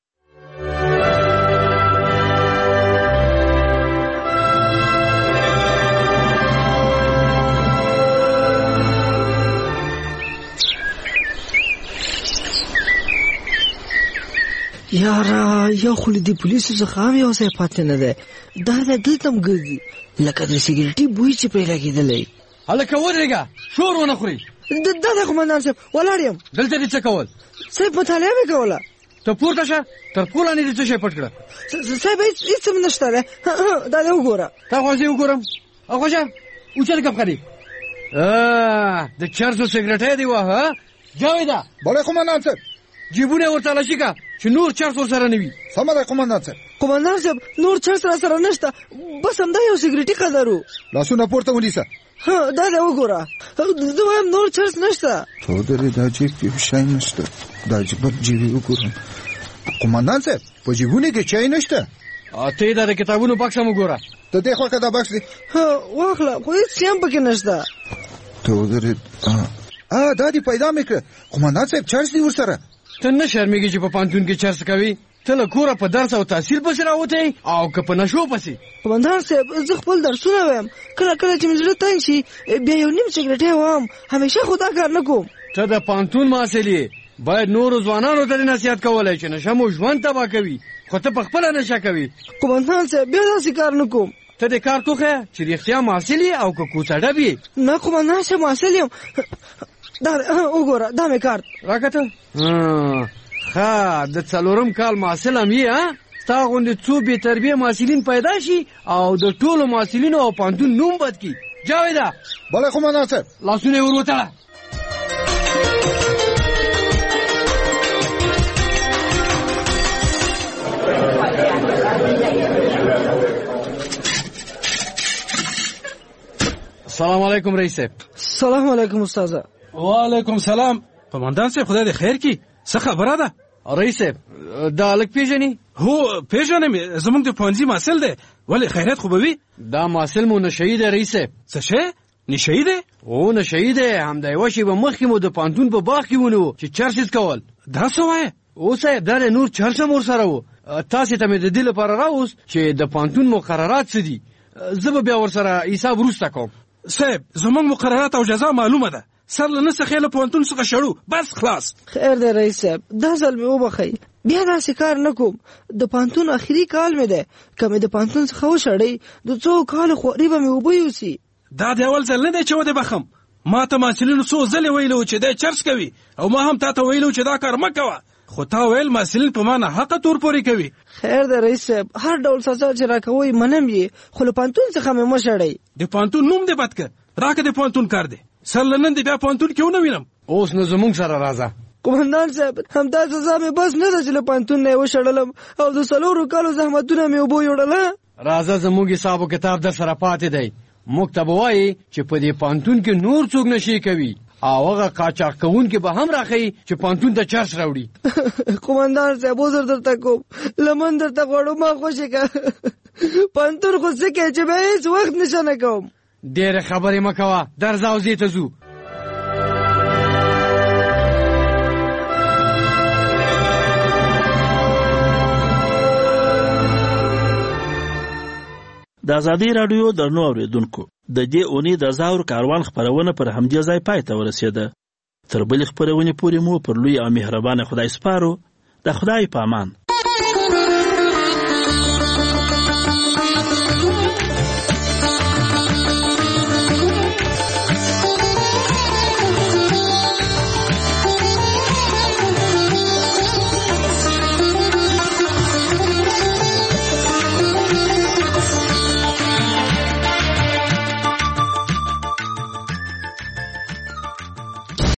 یاره یا خو له دې پولیسو څخه هم یو ځای پاتې نه دی. دا د دلته هم ګرځي لکه د سګریټي بوی چې پرې لګېدلی. هلکه ودرېږه، شور ونه خوري. دا د قمندان صاحب ولاړ یم. دلته دې څه کول؟ صاحب مطالعه مې کوله. ته پورته شه، تر پوله نه دې څه شی پټ کړه. صاحب هېڅ هم نشته دی. دا دې وګوره. تا خو زه وګورم. اخوشه اوچت کپ کړي. د چرسو سګریټۍ دی وه. جاویده بله قمندان صاحب، جیبونه ورته لاشي که چې نور چرس ورسره نه وي. سمه ده قمندان صاحب. قمندان صاحب نور چرس را سره نشته، بس همدا یو سګریټي قدر و. لاسونه پورته ونیسه. ها دا دې وګوره، زه وایم نور چرس نشته. تو درې دا جیب کې شی نشته. دا جیب جیب وګورم. قمندان صاحب په جیبونه کې چای نشته. ته یې دا د کتابونو بکس هم وګوره. ته دې خوا که دا بکس دی. ها واخله، خو هېڅ شی هم پکې نشته. تو درې ا دا دې پیدا مې کړه. قمندان صاحب چرس دی ورسره. ته نه شرمېږي چې په پوهنتون کې چرس کوي؟ ته له کوره په درس او تحصیل پسې راوتی او که په نشو پسې؟ قمندان صاحب زه خپل درسونه وایم، کله کله چې مې زړه تنګ شي بیا یو نیم سګریټۍ وایم، همیشه خو دا کار نه کوم. ته د پوهنتون محصل یې، باید نورو ځوانانو ته نصیحت کولی چې نشه مو ژوند تباه کوي، خو ته په خپله نشه کوي. قمندان صاحب بیا داسې کار نه کوم. ته دې کار توښیه چې رښتیا محصل یې او که کوڅه ډب یې. نه قمندان صاحب محصل یم. دا وګوره دا مې کارت راکته. ښه د څلورم کال محصل هم یې. ها ستا غوندې څو بې تربیه محصلین پیدا شي او د ټولو محصلینو او پوهنتون نوم بد کړي. جاویده بله قمندان صاحب. لاسونه یې ور وتړه. السلام علیکم رئیس صاحب. سلام علیکم استاذه. وعلیکم سلام. قمندان صاحب خدای دې خیر کړي. څه خبره ده؟ رئیس صاحب دا هلک پېژنې؟ هو پېژنم، زموږ د پوهنځي محصل دی. ولې خیریت خو به وي؟ دا محصل مو نشهیي دی رئیس صاحب. څه شی؟ نشهیي دی؟ هو نشهیي دی. همدا یوه شېبه مخکې مو د پوهنتون په باغ کې ونیو چې چرس یې څکول. دا څه وایې؟ او صاحب دا نور چرس هم ورسره و. تاسې ته مې د دې لپاره راوست چې د پوهنتون مقررات څه دي. زه به بیا ورسره حساب وروسته کوم. صاحب زموږ مقررات او جزا معلومه ده. سر له نسه خیله پوهنتون څخه شړو، بس خلاص. خیر دی رئیس صاحب، دا ځل مې وبخئ، بیا داسې کار نه کوم. د پوهنتون اخري کال مې دی، که مې د پوهنتون څخه وشړئ د څو کالو خواري به مې اوبه یوسي. دا د اول ځل نه دی چې ودې بخم. ما ته محصلینو څو ځلې ویلو چې دی چرس کوي او ما هم تا ته ویلو چې دا کار مه کوه، خو تا ویل محصلین په ما ناحقه تور پورې کوي. خیر دی رئیس صاحب، هر ډول سزا چې راکوئ منم یې، خو له پوهنتون څخه مې مه شړئ. د پوهنتون نوم دې بد که، راکه د پوهنتون کار دی. سر له نن دې بیا پوهنتون کې ونه وینم. اوس نو زمونږ سره راځه. قومندان صاحب، همدا سزا مې بس نه ده چې له پوهنتون نه یې وشړلم او د څلورو کالو زحمتونه مې اوبو یوړله. راځه زموږ حساب و کتاب در سره پاتې دی. موږ ته به وایي چې په دې پوهنتون کې نور څوک نشي کوي او هغه قاچاق کوونکي به هم راښیي چې پوهنتون ته چرس راوړي. قومندان صاحب عذر درته کوم، لمن درته غواړم، ما خوشې که پوهنتون خو څه کوي چې به هېڅ وخت نشه نه کوم. ډېرې خبرې مه کوه، درځه او زی ته ځو. د ازادي راډیو درنو اوریدونکو، د دې اونۍ د زاور کاروان خپرونه پر همدې ځای پای ته ورسېده. تر بلې خپرونې پورې مو پر لوی او مهربانه خدای سپارو. د خدای په امان.